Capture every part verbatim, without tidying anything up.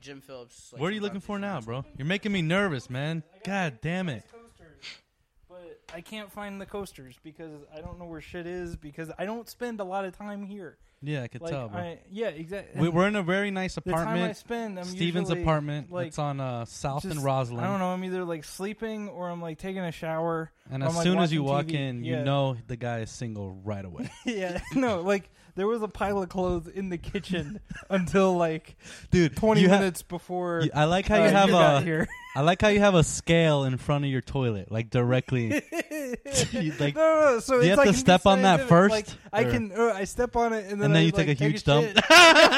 Jim Phillips. Like, what are you looking for now, bro? You're making me nervous, man. God damn it. But I can't find the coasters because I don't know where shit is because I don't spend a lot of time here. Yeah, I could like, tell, bro. I, yeah, exactly. We, we're in a very nice the apartment. time I spend, I'm Steven's usually, apartment. Like, it's on uh, South just, and Roslyn. I don't know. I'm either like sleeping or I'm like taking a shower. And as as like, soon as you watching walk T V. in, yeah. you know the guy is single right away. yeah, no, like there was a pile of clothes in the kitchen until like dude, twenty ha- minutes before. you, I like how you uh, have you got a. here. I like how you have a scale in front of your toilet, like directly. you, like, no, no, no. So do it's you have like to can be step on that scientific. first? Like, I or- can, uh, I step on it and then, and then I, you like, take a huge a dump. shit.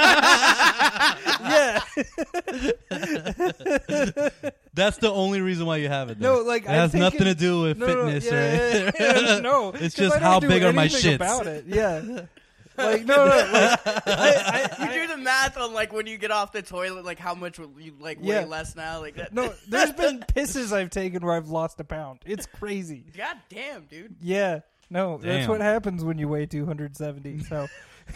yeah. That's the only reason why you have it. No, there. like it has I'm nothing thinking, to do with no, no, fitness, no, yeah, right? yeah, yeah, no, it's 'cause just I don't how do big are my anything shits. about it. Yeah. Like no, no, like I, I, You do the math on like when you get off the toilet, like how much will you like Yeah. weigh less now, like that. no. There's been pisses I've taken where I've lost a pound. It's crazy. God damn, dude. Yeah. No, that's Damn. what happens when you weigh two hundred seventy. So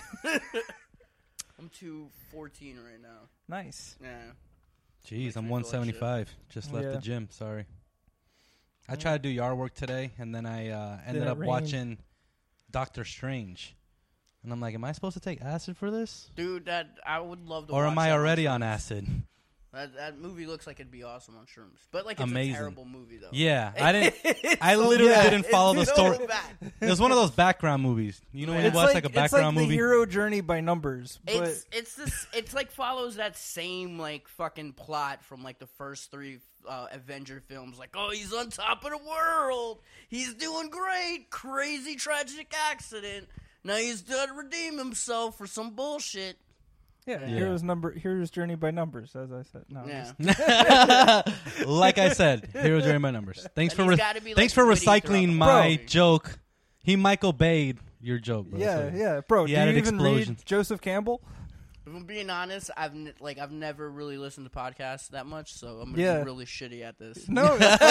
I'm two fourteen right now. nice. Yeah. Jeez, Makes I'm me feel one like seventy-five. Just left Yeah. the gym. Sorry. I tried to do yard work today, and then I uh, ended it up rain? watching Doctor Strange. And I'm like, am I supposed to take acid for this? Dude, that I would love to Or watch am I that already shrooms. on acid? That that movie looks like it'd be awesome on shrooms. But like it's Amazing. a terrible movie though. Yeah, I didn't. It's I so literally bad. didn't follow the It's story. so bad. It was one of those background movies. You know when you It's watch like, like, a it's like background the movie? hero journey by numbers. But It's it's this it's like follows that same like fucking plot from like the first three uh, Avenger films. Like, oh, he's on top of the world. He's doing great. Crazy tragic accident. Now he's got to redeem himself for some bullshit. yeah, Yeah. hero's number, hero's journey by numbers, as I said. No, Yeah. just- Like I said, heroes are in my numbers. Thanks And for he's re- gotta be, like, thanks for witty throughout recycling the my movie. joke. He Michael Bay'd your joke, bro. yeah, So- yeah, bro. He Do you added even explosions. read Joseph Campbell? If I'm being honest, I've n- like I've never really listened to podcasts that much, so I'm gonna Yeah. be really shitty at this. No, that's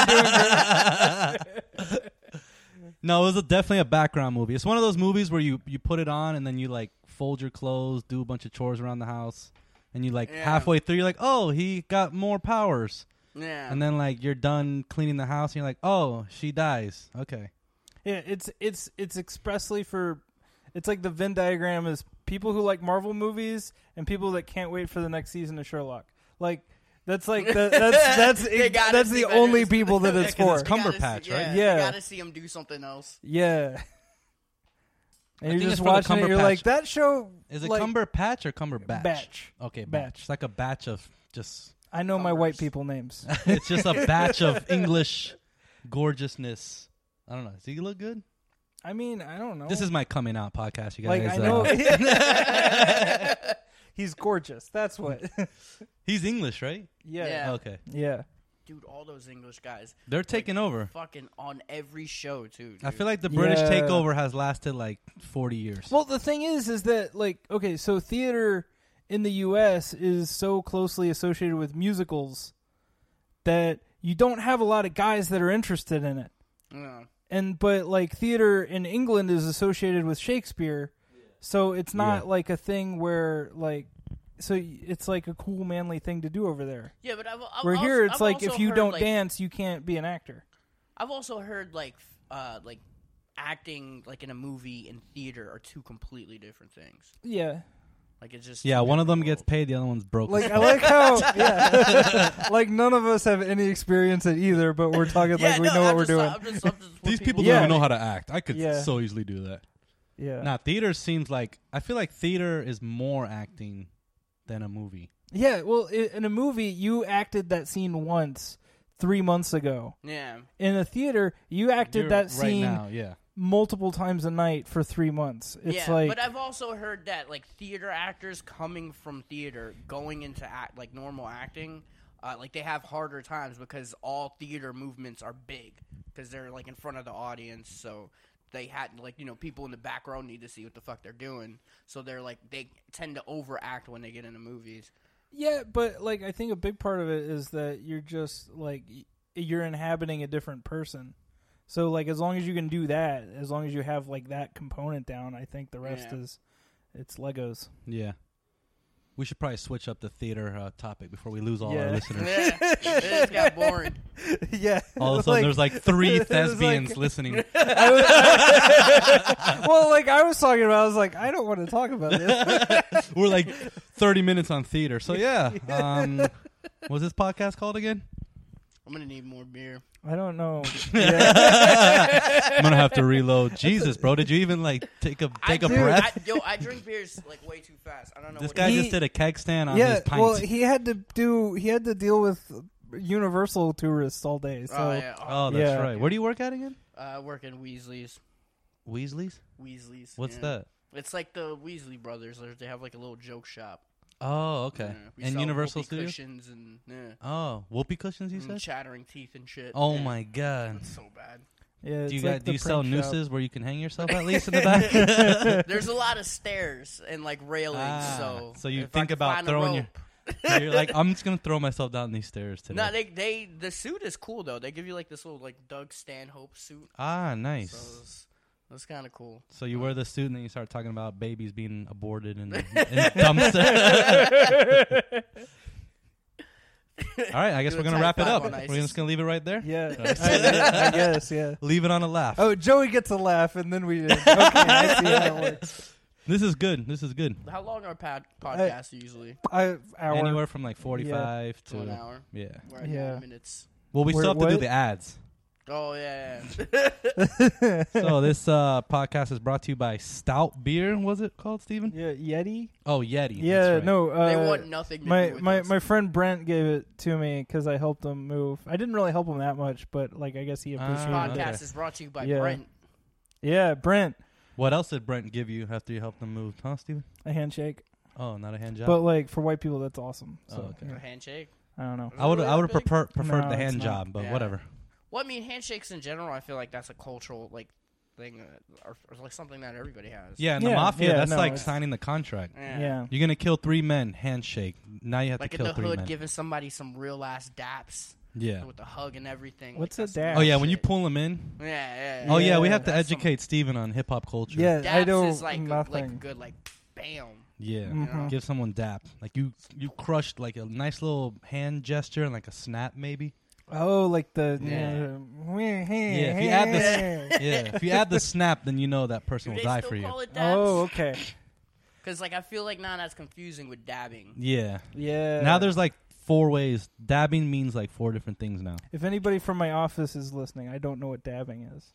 fine. You're doing great. No, it was a, definitely a background movie. It's one of those movies where you, you put it on and then you like fold your clothes, do a bunch of chores around the house, and you like Yeah. halfway through you're like, oh, he got more powers, Yeah. and then like you're done cleaning the house and you're like, oh, she dies. Okay. Yeah, it's it's it's expressly for. It's like the Venn diagram is people who like Marvel movies and people that can't wait for the next season of Sherlock. Like that's like that, that's that's They it, gotta that's see the what it only is. people that it's Yeah, 'cause for. it's You gotta Cumberpatch, see- right? Yeah. Yeah. You gotta see him do something else. Yeah. And I you're think just it's for the watching it. You're Cumberpatch. like that show. Is it like, Cumberpatch or Cumberbatch? Batch. Okay, batch. Batch. It's like a batch of just. I know my white Cumbers. people names. It's just a batch of English gorgeousness. I don't know. Does he look good? I mean, I don't know. This is my coming out podcast, you like guys. I know Uh, he's gorgeous. That's what. he's English, right? yeah. Yeah. Okay. Yeah. Dude, all those English guys They're taking over. fucking on every show too. Dude. I feel like the British Yeah. takeover has lasted like forty years. Well, the thing is, is that like okay, so theater in the U S is so closely associated with musicals that you don't have a lot of guys that are interested in it. Yeah. And but like theater in England is associated with Shakespeare, so it's not Yeah. like a thing where like so y- it's like a cool manly thing to do over there. Yeah, but I've, I've Where also, here it's I've like also if you heard, don't like, dance, you can't be an actor. I've also heard like f- uh like acting like in a movie and theater are two completely different things. Yeah. Like it's just yeah, two one of them different gets worlds. paid, the other one's broke. Like I like how yeah, like none of us have any experience at either, but we're talking Yeah, like we no, know what I'm we're just, doing. I'm just, I'm just what These people Yeah. don't even know how to act. I could Yeah. so easily do that. Yeah, Nah, theater seems like I feel like theater is more acting than a movie. yeah. Well, i- in a movie, you acted that scene once three months ago. Yeah. In a theater, you acted You're- that right scene now, yeah. multiple times a night for three months. It's yeah, like but I've also heard that like theater actors coming from theater going into act like normal acting, uh, like they have harder times because all theater movements are big because they're like in front of the audience, so they had like you know people in the back row need to see what the fuck they're doing, so they're like they tend to overact when they get into movies. yeah, but like I think a big part of it is that you're just like y- you're inhabiting a different person. So like as long as you can do that, as long as you have like that component down, I think the rest Yeah. is it's Legos. Yeah. We should probably switch up the theater uh, topic before we lose all Yeah. our listeners. Yeah, it just got boring. Yeah. All of a It's sudden, like- there's like three it was thespians like- listening. I was- well, like I was talking about, I was like, I don't want to talk about this. We're like thirty minutes on theater. So yeah, um, what's this podcast called again? I'm gonna need more beer. I don't know. I'm gonna have to reload. Jesus, bro, did you even like take a take I, a dude, breath? I, yo, I drink beers like way too fast. I don't know. This what guy it is. just did a keg stand on Yeah, his pint. well, he had to do. He had to deal with Universal tourists all day. So Oh yeah. oh, that's yeah. right. Where do you work at again? Uh, I work in Weasley's. Weasley's. Weasley's. What's yeah. that? It's like the Weasley brothers. They have like a little joke shop. Oh, okay. Yeah, we And sell Universal whoopee Studios. cushions and yeah, Oh, whoopee cushions. You and said. chattering teeth and shit. Oh yeah. my god. That's so bad. yeah, Do you it's guys like do the you sell print shop. nooses where you can hang yourself at least in the back? There's a lot of stairs and like railings, Ah, so so you if I think could about find a throwing your- rope- You're like, I'm just gonna throw myself down these stairs today. No, they they the suit is cool though. They give you like this little like Doug Stanhope suit. ah, nice. So it's, it's kind of cool. So you wear the suit and then you start talking about babies being aborted and, and dumpster. All right, I guess Do we're a gonna type wrap it five up. on We're ISIS. just gonna leave it right there. Yeah, I, I guess. Yeah. Leave it on a laugh. Oh, Joey gets a laugh, and then we. Okay, I see how it works. This is good. This is good. How long are pod- podcasts usually? I, hour. Anywhere from like forty-five To an to hour. yeah. We're at Yeah. nine minutes. Well, we Where- still have to do what? the ads. Oh yeah. yeah. So this uh, podcast is brought to you by Stout Beer. Was it called, Steven? Yeah, Yeti. Oh, Yeti. Yeah, that's right. no. Uh, they want nothing. To my do with my us. my friend Brent gave it to me because I helped him move. I didn't really help him that much, but like I guess he Ah, appreciated podcast it. is brought to you by Yeah. Brent. Yeah, Brent, What else did Brent give you after you helped him move, huh, Steven? a handshake. Oh, not a hand job. But like for white people, that's awesome. So Oh, okay. A handshake. I don't know. I would I would have Really prefer, preferred No, the it's hand not. job, but Yeah. whatever. Well, I mean, handshakes in general, I feel like that's a cultural like thing, uh, or, or like something that everybody has. Yeah, in the Yeah, mafia, yeah, that's no, like it's- signing the contract. Yeah. Yeah. You're gonna kill three men, handshake. Now you have Like to in kill the three hood, men. giving somebody some real ass daps Yeah. with the hug and everything. What's like, a that's dap? Oh yeah, when you shit. pull them in. Yeah, yeah. Oh yeah, we Yeah, have to that's some- educate Steven on hip hop culture. Yeah, Daps I don't is like a, nothing. like a good like bam. Yeah. Mhm. Give someone dap. Like you you crushed like a nice little hand gesture and like a snap maybe. Oh, like the Yeah. yeah. Yeah, if you add the Yeah. If you add the snap, then you know that person Do will they die still for you. call it dabs? Oh, okay. Because like I feel like now that's confusing with dabbing. Yeah. Yeah. Now there's like four ways. Dabbing means like four different things now. If anybody from my office is listening, I don't know what dabbing is.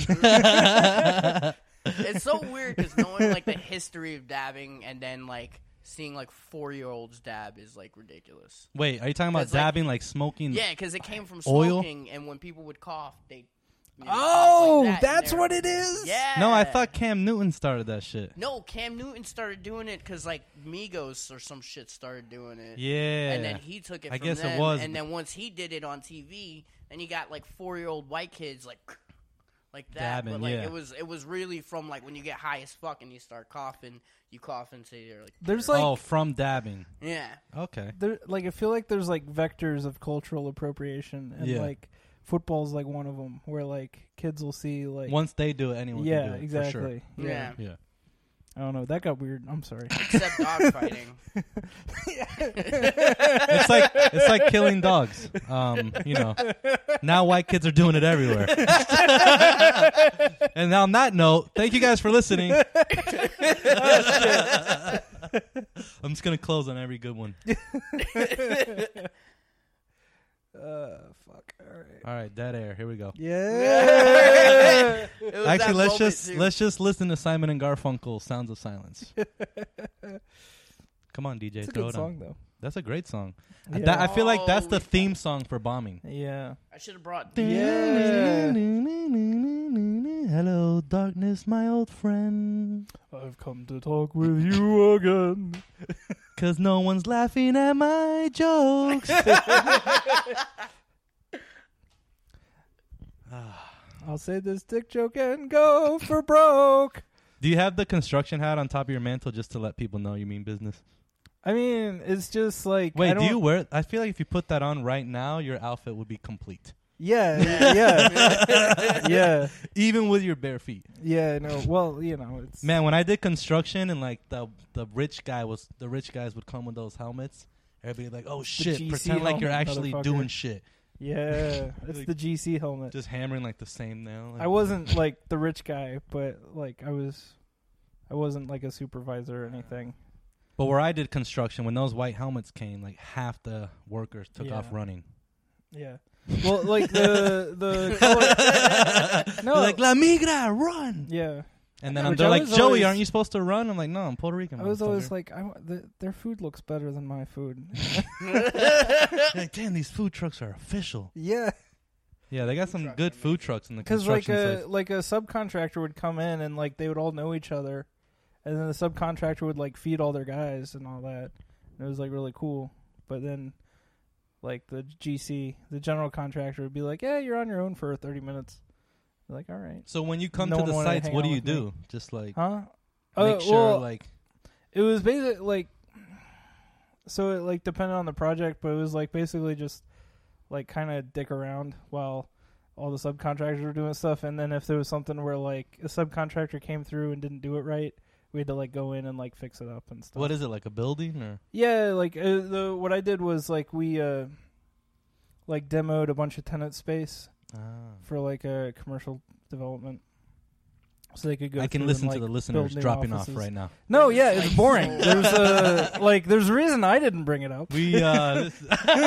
It's so weird because knowing like the history of dabbing and then like seeing like four year olds dab is like ridiculous. Wait, are you talking about It's like- dabbing like, smoking? Yeah, because it came from Oil? smoking, and when people would cough, they. You know, Oh, cough like that, and that's they're- what it is. Yeah. No, I thought Cam Newton started that shit. No, Cam Newton started doing it because like Migos or some shit started doing it. Yeah. And then he took it I from guess it them, was- and then once he did it on T V, then you got like four year old white kids like like that. Dabbing, but like yeah. it was it was really from like when you get high as fuck and you start coughing, you cough into your like There's like oh, from dabbing. yeah. Okay. there like I feel like there's like vectors of cultural appropriation, and Yeah. like football's like one of them, where like kids will see like Once they do it, anyone yeah, can do it. exactly. For sure. Yeah. Yeah. I don't know. That got weird. I'm sorry. Except dogfighting. It's like it's like killing dogs. Um, you know. Now white kids are doing it everywhere. And on that note, thank you guys for listening. I'm just gonna close on every good one. Uh, fuck. All right. All right, dead air. Here we go. Yeah. It was Actually, that let's moment, just too. let's just listen to Simon and Garfunkel, "Sounds of Silence." Come on, D J, It's a throw good it song on. though. That's a great song. Yeah. That, I feel like that's Oh, the we- theme song for bombing. Yeah. I should have brought. Yeah. Hello, darkness, my old friend. I've come to talk with you again. Cause no one's laughing at my jokes. I'll say this dick joke and go for broke. Do you have the construction hat on top of your mantle just to let people know you mean business? I mean, it's just like I Wait, do don't- you wear it? I feel like if you put that on right now, your outfit would be complete. Yeah, yeah, yeah, Even with your bare feet. yeah. No, well, you know, it's Man, when I did construction and like the the rich guy was the rich guys would come with those helmets, everybody like, oh shit, G C pretend like you're helmet, actually motherfucker. doing shit, yeah. It's Like- the G C helmet. just hammering like the same nail. I wasn't like the rich guy, but like I was, I wasn't like a supervisor or anything. But where I did construction, when those white helmets came, like half the workers took Yeah. off running. Yeah. Well, like the the color, no, They're like La Migra, run! yeah. And then I'm Which they're I like, was Joey, always- aren't you supposed to run? I'm like, no, I'm Puerto Rican. I was always motherfucker." like, I wa- the, their food looks better than my food. like, damn, these food trucks are official. Yeah, Yeah, they got Food some trucks good are food amazing. trucks in the because like construction a sites. like a subcontractor would come in and like they would all know each other, and then the subcontractor would like feed all their guys and all that. And it was like really cool. But then, like the G C, the general contractor would be like, "Yeah, you're on your own for thirty minutes." You're like, all right, So when you come No to one the wanted to sites, hang what do out you with me. do? Just like huh? make Uh, sure, well, like, it was basically like, so it like depended on the project, but it was like basically just like kind of dick around while all the subcontractors were doing stuff, and then if there was something where like a subcontractor came through and didn't do it right, we had to like go in and like fix it up and stuff. what is it, like a building or? Yeah, like uh, the what I did was like we uh like demoed a bunch of tenant space Ah. for like a commercial development, so they could go. I can through listen and, to like, the listeners build new dropping offices. off right now. No, yeah, it's Like, boring. so- There's a like there's a reason I didn't bring it up. We uh, this-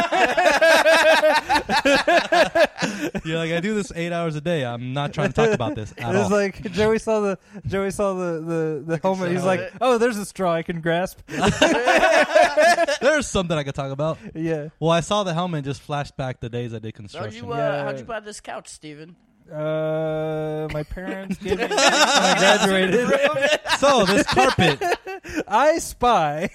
you're like, I do this eight hours a day. I'm not trying to talk about this at It's all. like Joey saw the Joey saw the the, the helmet. He's show like, it. oh, there's a straw I can grasp. There's something I could talk about. Yeah. Well, I saw the helmet and just flashed back the days I did How'd construction. you, uh, Yeah. how'd you buy this couch, Steven? Uh, my parents gave me when I graduated. So this carpet. I spy.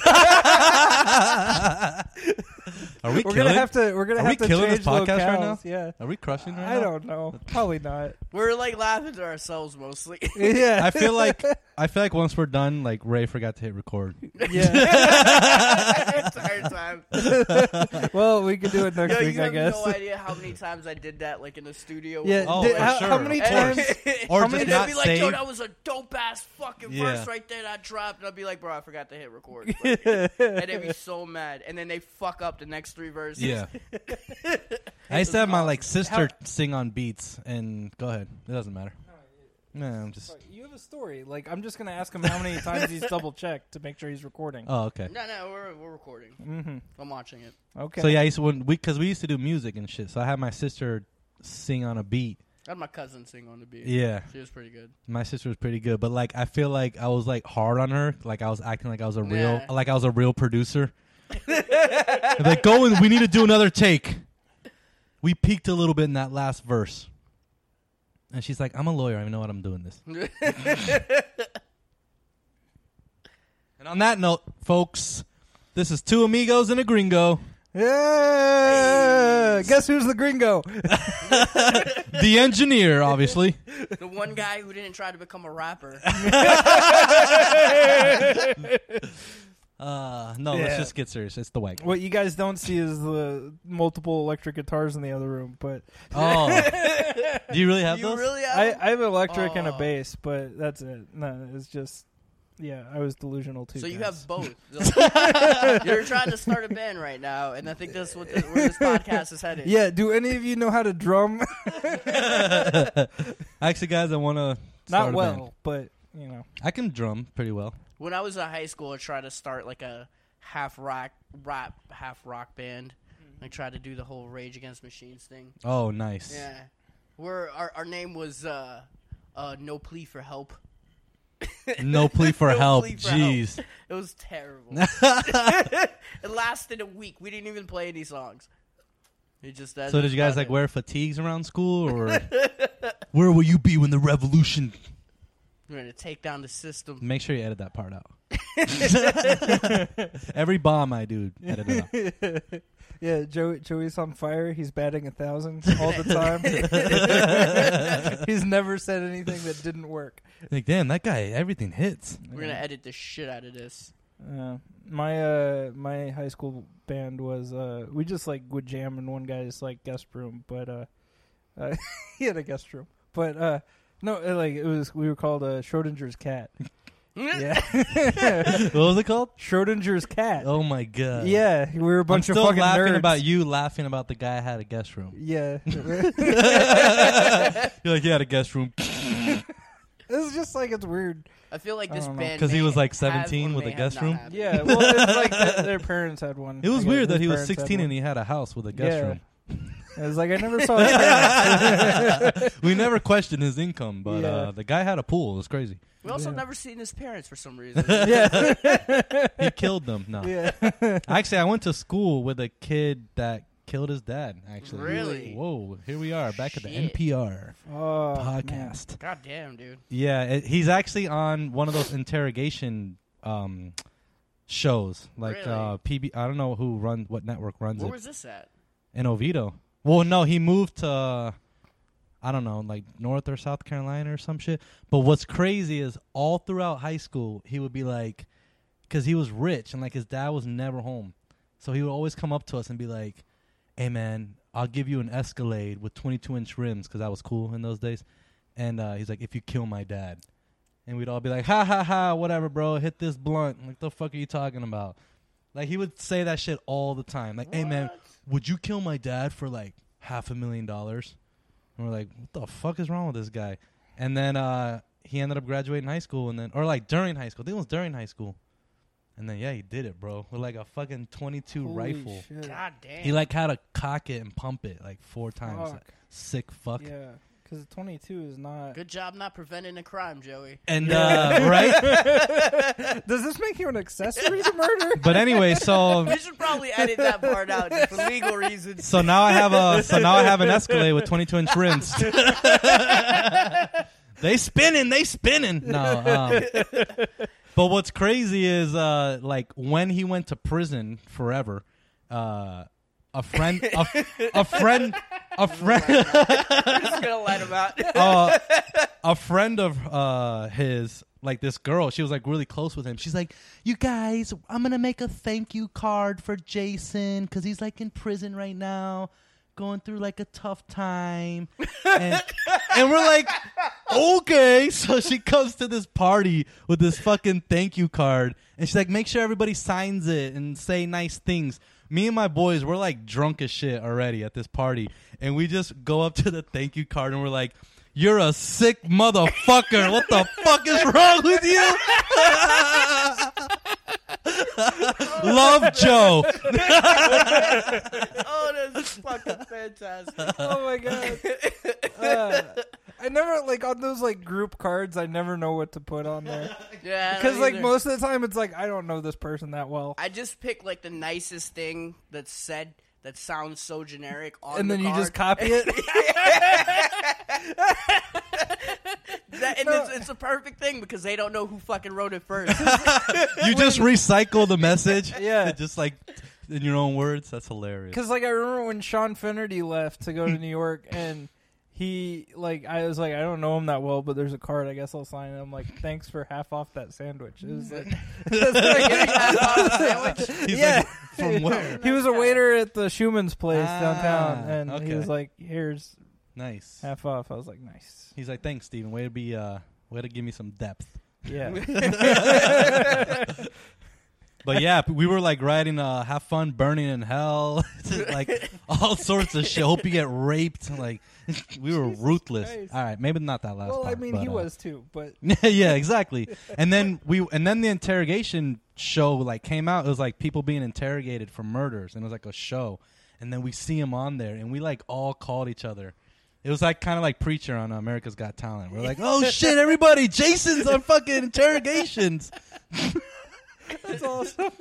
Are we We're killing? gonna have to. We're gonna Are have we to killing change this podcast right locales. Yeah. Are we crushing right I now? don't know. Probably not. We're like laughing to ourselves mostly. Yeah. I feel like I feel like once we're done, like Ray forgot to hit record. Yeah. Entire time. Well, we can do it next Yo, week, you I have guess. no idea how many times I did that, like in the studio. Yeah. Oh, did- for how, sure, how many of times? course. And Or How just many- they'd not be like, "Yo, save. that was a dope ass fucking Yeah. verse right there that I dropped." And I'd be like, "Bro, I forgot to hit record." Like, and they'd be so mad, and then they fuck up the next three verses. Yeah. I used to have my like sister How- sing on beats, and go ahead. It doesn't matter. No, I'm just. You have a story. Like, I'm just gonna ask him how many times he's double checked to make sure he's recording. Oh, okay. No, no, we're we're recording. Mm-hmm. I'm watching it. Okay. So yeah, I used to when we because we used to do music and shit. So I had my sister sing on a beat. I had my cousin sing on the beat. Yeah, She was pretty good. my sister was pretty good, but like I feel like I was like hard on her. Like I was acting like I was a real Nah. like I was a real producer. Like go and we need to do another take. We peaked a little bit in that last verse. And she's like, I'm a lawyer. I know what I'm doing this. And on that note, folks, this is Two Amigos and a Gringo. Yeah. Guess who's the gringo? The engineer, obviously. The one guy who didn't try to become a rapper. Uh, no, Yeah. let's just get serious. It's the wagon. What you guys don't see is the multiple electric guitars in the other room, but Oh. Do you really have you those? really have? I, I have an electric and a Oh. bass, but that's it. No, it's just, yeah, I was delusional too. So you guys. have both. You're trying to start a band right now, and I think that's what the, where this podcast is headed. Yeah, do any of you know how to drum? Actually, guys, I want to Not well, but you know. I can drum pretty well. When I was in high school, I tried to start like a half rock, rap, half rock band. I tried to do the whole Rage Against Machines thing. Oh, nice. Yeah, where our our name was uh, uh, No Plea for Help. No plea for No help. plea for Jeez. help. It was terrible. It lasted a week. We didn't even play any songs. It just that. So did you guys like wear fatigues around school, or where will you be when the revolution? We're gonna take down the system. Make sure you edit that part out. Every bomb I do, edit it out. Yeah, Joey, Joey's on fire. He's batting a thousand all the time. He's never said anything that didn't work. Like, damn, that guy, everything hits. We're gonna edit the shit out of this. Uh, my uh, my high school band was uh, we just like would jam in one guy's like guest room, but uh, uh, he had a guest room, but uh, no, uh, like it was we were called uh, Schrodinger's cat. Yeah, What was it called? Schrodinger's cat. Oh my god. Yeah, we were a bunch I'm still of fucking laughing nerds. about you laughing about the guy had a guest room. Yeah, You're like, he had a guest room. it's just like it's weird. I feel like I this don't know. band 'Cause he may was, like, have seventeen one, with may a have guest not room? had it. Yeah, well, it's like that, their parents had one. It was I guess weird that his he was parents had sixteen one. and he had a house with a guest Yeah. room. It was like I never saw his parents. We never questioned his income, but Yeah. uh, the guy had a pool. It was crazy. We also Yeah. never seen his parents for some reason. Yeah, He killed them. No. yeah. Actually, I went to school with a kid that killed his dad, actually. Really? Whoa. Here we are back at the Shit. N P R Oh, man. podcast. God damn, dude. Yeah, it, he's actually on one of those interrogation um, shows. Like Really? uh, P B. I don't know who runs, what network runs Where it. was this at? In Oviedo. Well, no, he moved to, uh, I don't know, like North or South Carolina or some shit. But what's crazy is all throughout high school, he would be like, because he was rich and like his dad was never home. So he would always come up to us and be like, hey, man, I'll give you an Escalade with twenty-two inch rims, because that was cool in those days. And uh, he's like, if you kill my dad. And we'd all be like, ha, ha, ha, whatever, bro. Hit this blunt. Like, the fuck are you talking about? Like, he would say that shit all the time. Like, hey, man, What? would you kill my dad for, like, half a million dollars? And we're like, what the fuck is wrong with this guy? And then uh, he ended up graduating high school, and then, or, like, during high school. I think it was during high school. And then, yeah, he did it, bro. With, like, a fucking twenty-two Holy rifle. shit. God damn. He, like, had to cock it and pump it, like, four times. Fuck. Sick fuck. Yeah, because twenty-two is not. Good job not preventing a crime, Joey. And, uh, right? Does this make you an accessory to murder? But anyway, so... We should probably edit that part out just for legal reasons. So now I have a so now I have an Escalade with twenty-two inch rims. They spinning, they spinning. No, um, but what's crazy is uh, like when he went to prison forever, uh, a friend, a, a friend, a friend, I'm just gonna let him out. uh, a friend of uh, his. Like this girl, she was like really close with him. She's like, you guys, I'm going to make a thank you card for Jason because he's like in prison right now, going through like a tough time. And, and we're like, okay. So she comes to this party with this fucking thank you card. And she's like, make sure everybody signs it and say nice things. Me and my boys, we're like drunk as shit already at this party. And we just go up to the thank you card and we're like, you're a sick motherfucker. What the fuck is wrong with you? Love Joe. Oh, that's fucking fantastic. Oh my god. Uh, I never like on those like group cards. I never know what to put on there Yeah, I don't because like either. most of the time it's like I don't know this person that well, I just pick like the nicest thing that's said that sounds so generic on and the then you card. just copy it. That, and No. it's, it's a perfect thing because they don't know who fucking wrote it first. You just recycle the message. Yeah. Just like in your own words. That's hilarious. Because like I remember when Sean Finnerty left to go to New York, and he like I was like I don't know him that well, but there's a card. I guess I'll sign it. I'm like, thanks for half off that sandwich. It was like, He's yeah. like, from where? He was a waiter at the Schumann's place Ah, downtown, and he okay. was like, "Here's Nice. half off." I was like, "Nice." He's like, thanks, Steven. Way to be, uh, way to give me some depth. Yeah. But yeah, we were like writing, uh, have fun burning in hell. Like all sorts of shit. Hope you get raped. Like we were Jesus ruthless. Christ. All right. Maybe not that last well, part. I mean, but, he uh, was too, but yeah, exactly. And then we, and then the interrogation show like came out. It was like people being interrogated for murders, and it was like a show. And then we see him on there, and we like all called each other. It was like kind of like Preacher on America's Got Talent. We're like, oh shit, everybody, Jason's on fucking interrogations. that's awesome.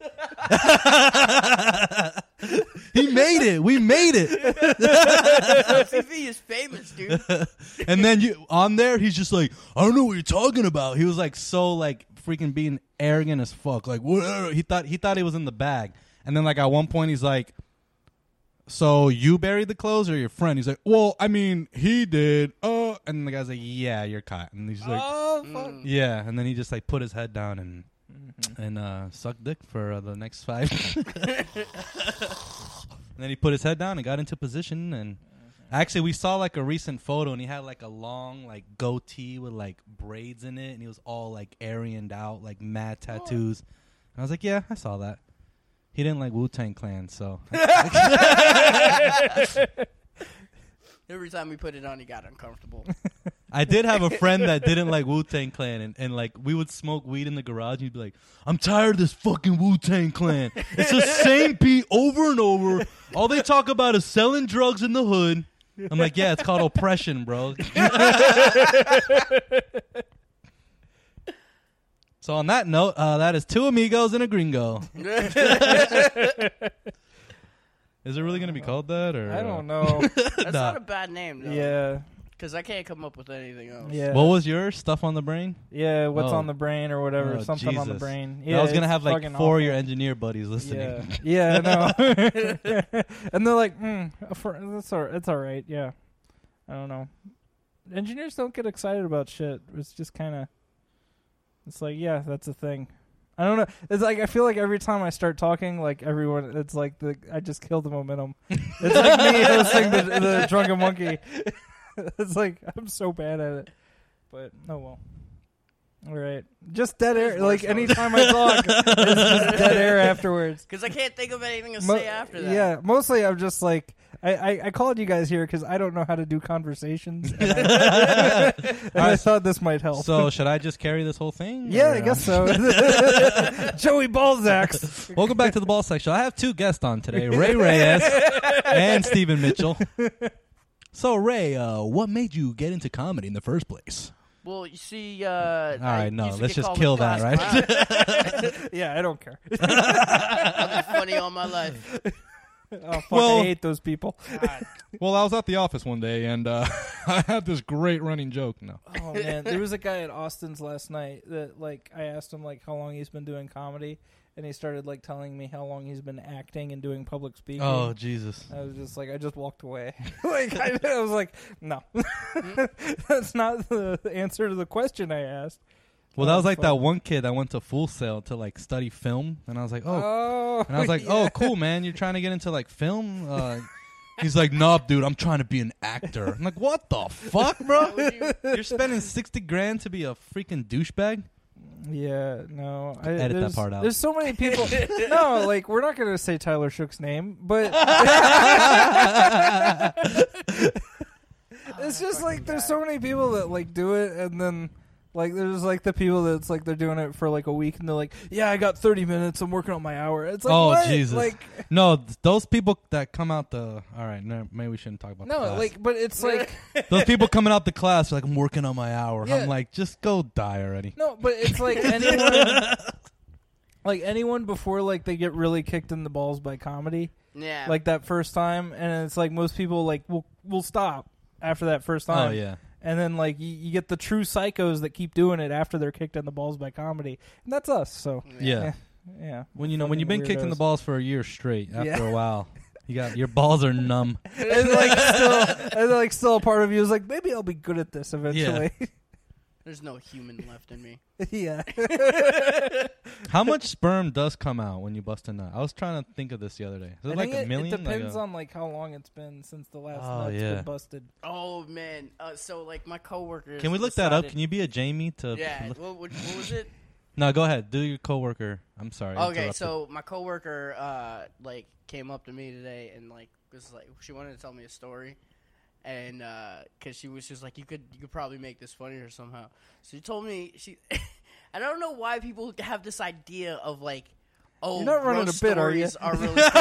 He made it. We made it. T V is famous, dude. And then you on there, he's just like, I don't know what you're talking about. He was like so like freaking being arrogant as fuck. Like whatever. He thought he thought it was in the bag. And then like at one point he's like, so you buried the clothes or your friend? He's like, well, I mean, he did. Oh, and the guy's like, yeah, you're caught. And he's like, Oh fuck. Mm. yeah. And then he just like put his head down and Mm-hmm. and uh, suck dick for uh, the next five. And then he put his head down and got into position. And actually, we saw like a recent photo, and he had like a long like goatee with like braids in it, and he was all like Aryaned out, like mad tattoos. And I was like, yeah, I saw that. He didn't like Wu-Tang Clan, so. Every time we put it on, he got uncomfortable. I did have a friend that didn't like Wu-Tang Clan, and, and like we would smoke weed in the garage, and he'd be like, I'm tired of this fucking Wu-Tang Clan. It's the same beat over and over. All they talk about is selling drugs in the hood. I'm like, yeah, it's called oppression, bro. So on that note, uh, that is two amigos and a gringo. Is it really going to be called that? Or I don't know. That's Nah. not a bad name, though. Yeah. Because I can't come up with anything else. Yeah. What was your stuff on the brain? Yeah, what's Oh. on the brain or whatever, Oh, something on the Jesus. brain. I Yeah, was going to it's have like fucking four of awful. your engineer buddies listening. Yeah, yeah, I know. And they're like, mm, for, that's all, it's all right. Yeah, I don't know. Engineers don't get excited about shit. It's just kind of, it's like, yeah, that's a thing. I don't know. It's like I feel like every time I start talking, like everyone, it's like the I just killed the momentum. It's like me hosting the, the Drunken Monkey. It's like I'm so bad at it, but oh well. All right, just dead air. Like anytime I talk, it's just dead air afterwards. Because I can't think of anything to Mo- say after that. Yeah, mostly I'm just like I, I, I called you guys here because I don't know how to do conversations, and I, and I thought this might help. So should I just carry this whole thing? yeah, or, I guess uh, so. Joey Balzac. Welcome back to the Ball Section. I have two guests on today, Ray Reyes and Stephen Mitchell. So Ray, uh, what made you get into comedy in the first place? Well, you see, uh, all All right, no, let's just kill that, right? Yeah, I don't care. I've been funny all my life. Oh, fuck, Well- I hate those people. God. Well, I was at the office one day, and uh, I had this great running joke. No, Oh man, there was a guy at Austin's last night that like I asked him like how long he's been doing comedy, and he started like telling me how long he's been acting and doing public speaking. Oh Jesus! I was just like, I just walked away. like I, I was like, no, that's not the answer to the question I asked. Well, that Oh, was like fuck. that one kid that went to Full Sail to like study film, and I was like, oh, Oh, and I was like, yeah. oh, cool, man, you're trying to get into like film. Uh, he's like, nah, dude, I'm trying to be an actor. I'm like, what the fuck, bro? Would you- You're spending sixty grand to be a freaking douchebag. Yeah, no. I, Edit that there's- part out. There's so many people. No, like we're not gonna say Tyler Shook's name, but it's just like there's so many people that like do it, and then like there's like the people that's like they're doing it for like a week, and they're like, yeah, I got thirty minutes, I'm working on my hour. It's like, Oh, what? Jesus. Like No, th- those people that come out the. All right, no, maybe we shouldn't talk about. the no, class. like, but it's like those people coming out the class are like, I'm working on my hour. Yeah. I'm like, just go die already. no, but it's like anyone, like anyone before like they get really kicked in the balls by comedy. Yeah. Like that first time, and it's like most people like will will stop after that first time. Oh yeah. And then like you, you get the true psychos that keep doing it after they're kicked in the balls by comedy, and that's us. So Yeah. yeah, yeah. When you know when you've been kicked in the Weirdos. balls for a year straight, after Yeah. a while, you got your balls are numb. and like still, and like still a part of you is like maybe I'll be good at this eventually. There's no human left in me. Yeah. How much sperm does come out when you bust a nut? I was trying to think of this the other day. Is it I like think a it, million? it depends like a- on like how long it's been since the last Oh, nut's yeah. been busted. Oh man. Uh, so like my coworkers. Can we look that up? decided- Can you be a Jamie to? Yeah. look- What, what, what was it? No, go ahead. Do your coworker. I'm sorry. I Okay, interrupted. so my coworker uh like came up to me today and like was like she wanted to tell me a story, and uh, cause she was just like you could you could probably make this funnier somehow. So she told me she, I don't know why people have this idea of like. Oh, You're not running roast a bit, are you? stories are really funny.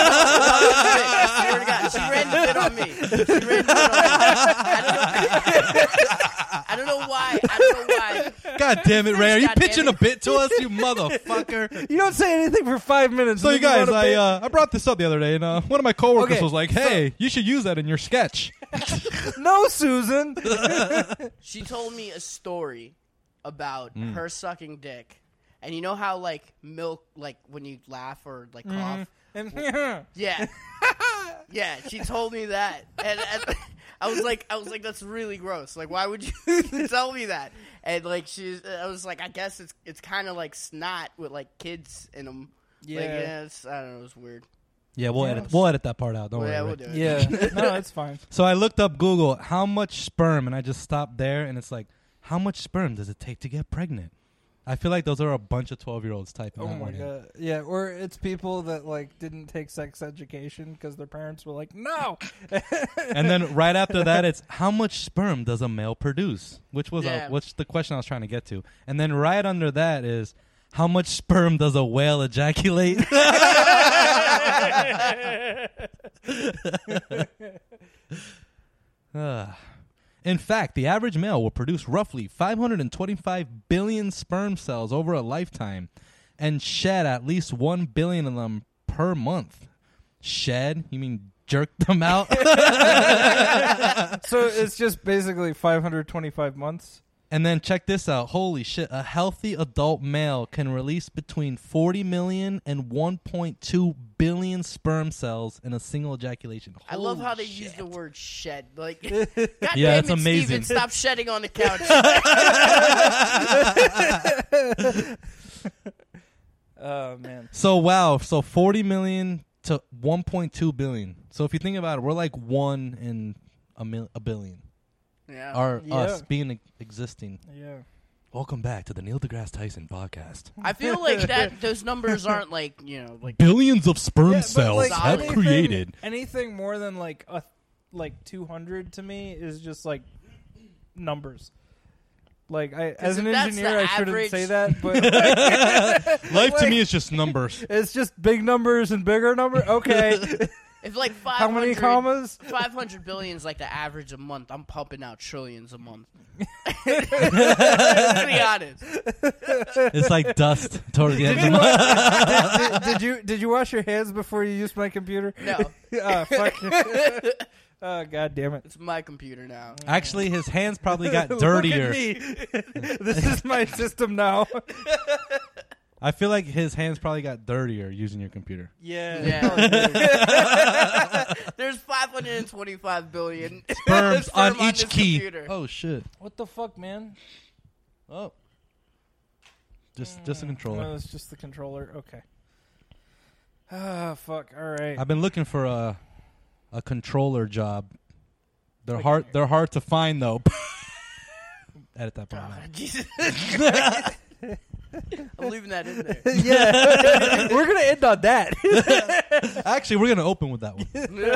I swear to God, she ran the bit on me. She ran the bit on me. I don't know. I don't know why. I don't know why. God damn it, Ray! Are you God damn pitching it. a bit to us, you motherfucker? You don't say anything for five minutes. so and you then guys, go to I bed. uh, I brought this up the other day, and uh, one of my coworkers Okay, was like, "Hey, you should use that in your sketch." No, Susan. She told me a story about Mm. her sucking dick. And you know how, like, milk, like, when you laugh or, like, cough? And Yeah. Yeah, she told me that. And, and I was like, I was like, that's really gross. Like, why would you tell me that? And like, she's, I was like, I guess it's it's kind of like snot with like kids in them. Yeah. Like, yeah, it's, I don't know, it's weird. Yeah, we'll Yeah. edit. We'll edit that part out. Don't Well, worry. yeah, Ray. we'll do it. Yeah. No, it's fine. So I looked up Google how much sperm, and I just stopped there, and it's like, how much sperm does it take to get pregnant? I feel like those are a bunch of twelve-year-olds typing Oh that my one in. god. Yeah, or it's people that like didn't take sex education because their parents were like, "No." And then right after that, it's how much sperm does a male produce? Which was Yeah. a, which the question I was trying to get to. And then right under that is how much sperm does a whale ejaculate? Ah. In fact, the average male will produce roughly five hundred twenty-five billion sperm cells over a lifetime and shed at least one billion of them per month. Shed? You mean jerk them out? So it's just basically five hundred twenty-five months. And then check this out. Holy shit. A healthy adult male can release between forty million and one point two billion sperm cells in a single ejaculation. I love Holy how they shit. use the word shed. Like, God Yeah, damn it's it, amazing. Steven, stop shedding on the couch. Oh man. So, wow. So, forty million to one point two billion. So, if you think about it, we're like one in a, mil- a billion. yeah. Or Yeah. us being e- existing. Yeah. Welcome back to the Neil deGrasse Tyson podcast. I feel like that those numbers aren't like, you know, like Billions of sperm Yeah, but, cells like, have anything- created. Anything more than like a like two hundred to me is just like numbers. Like I, as an if that's engineer, the I shouldn't average- say that, but Life to Like- me is just numbers. it's just big numbers and bigger numbers. Okay, if like five how many hundred commas? five hundred billion is like the average a month. I'm pumping out trillions a month. Let's be honest. It's like dust toward the end Did of you, the month. wa- did, did, did you did you wash your hands before you used my computer? No, Ah, fuck. Oh, god damn it. it's my computer now. Actually, his hands probably got Look dirtier. at me. This is my system now. I feel like his hands probably got dirtier using your computer. Yeah. Yeah. There's five hundred twenty-five billion Sperms sperm on each this key. computer. Oh shit! What the fuck, man? Oh, just just a No, controller. it's just the controller. Okay. Ah, fuck. All right. I've been looking for a a controller job. They're Like- hard. They're hard to find though. Edit that part Oh, out. Jesus. I'm leaving that in there. Yeah. We're going to end on that. Actually, we're gonna open with that one.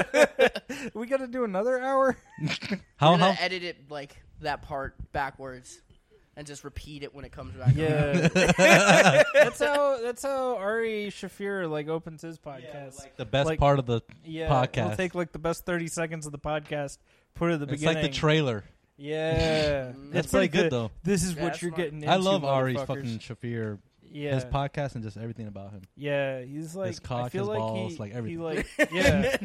We got to do another hour? How We're gonna how? edit it like that part backwards and just repeat it when it comes back. Yeah. that's how that's how Ari Shafir like opens his podcast. The best Like- part of the Yeah. podcast. We'll take like the best thirty seconds of the podcast, put it at the it's beginning. like the trailer. Yeah. That's It's pretty pretty good though. This is Yeah, what that's you're smart. getting into. I love Ari's motherfuckers. fucking Shafir, Yeah. his podcast, and just everything about him. Yeah, he's like His cock, I feel his like balls, he, like he everything. like yeah.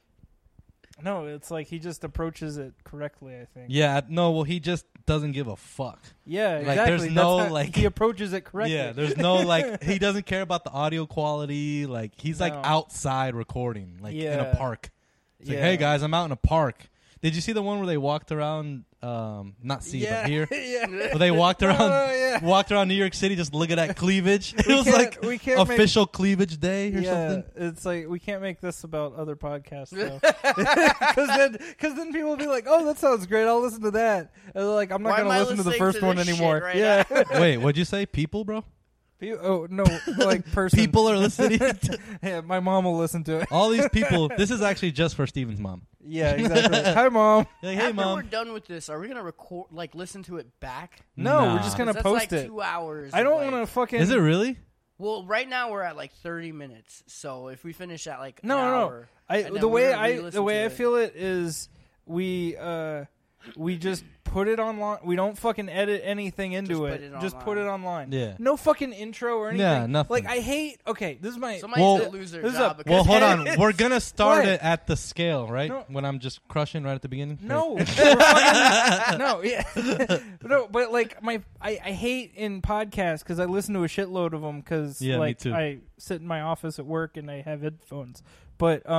No, it's like he just approaches it correctly, I think. Yeah, no, well, he just doesn't give a fuck. Yeah, Like, exactly. there's That's no, how like- he approaches it correctly. Yeah, there's no like he doesn't care about the audio quality. Like he's like No. outside recording, like in Yeah. a park. It's like, Yeah. hey guys, I'm out in a park. Did you see the one where they walked around? Um, not see, yeah. but here. yeah. Where they walked around, Oh, yeah. walked around New York City, just looking at cleavage. It We was can't- like we can't make- official cleavage day or yeah, something. it's like we can't make this about other podcasts though, because then because then people will be like, "Oh, that sounds great. I'll listen to that." And they're like, I'm not Why going am I to listen to the listening first to one this anymore. shit right yeah. Wait, what'd you say? People, bro? Pe- oh no, like person. People are listening. to- Yeah, my mom will listen to it. all these people. This is actually just for Steven's mom. Yeah, exactly. Hi, mom. Like, hey, After we're mom. done with this, are we gonna record, like, listen to it back? No, Nah. we're just gonna 'Cause post that's like it. Two hours. I don't of, like- want to fucking. Is it really? Well, right now we're at like thirty minutes. So if we finish at like No, an no, no. hour, I and then the we're way gonna I re-listen the way to I it. feel it is we uh we just put it online. We don't fucking edit anything into Just put it. it Just put it online. Yeah. No fucking intro or anything. Yeah, nothing. Like I hate. Okay, this is my. Somebody Well, needs to lose their this is job. a- because- Well, hold on. We're gonna start What? it at the scale, right? No. When I'm just crushing right at the beginning. No, we're fucking, no, yeah, no. But like my, I, I hate in podcasts because I listen to a shitload of them because Yeah, me like too. I sit in my office at work and I have headphones. But um,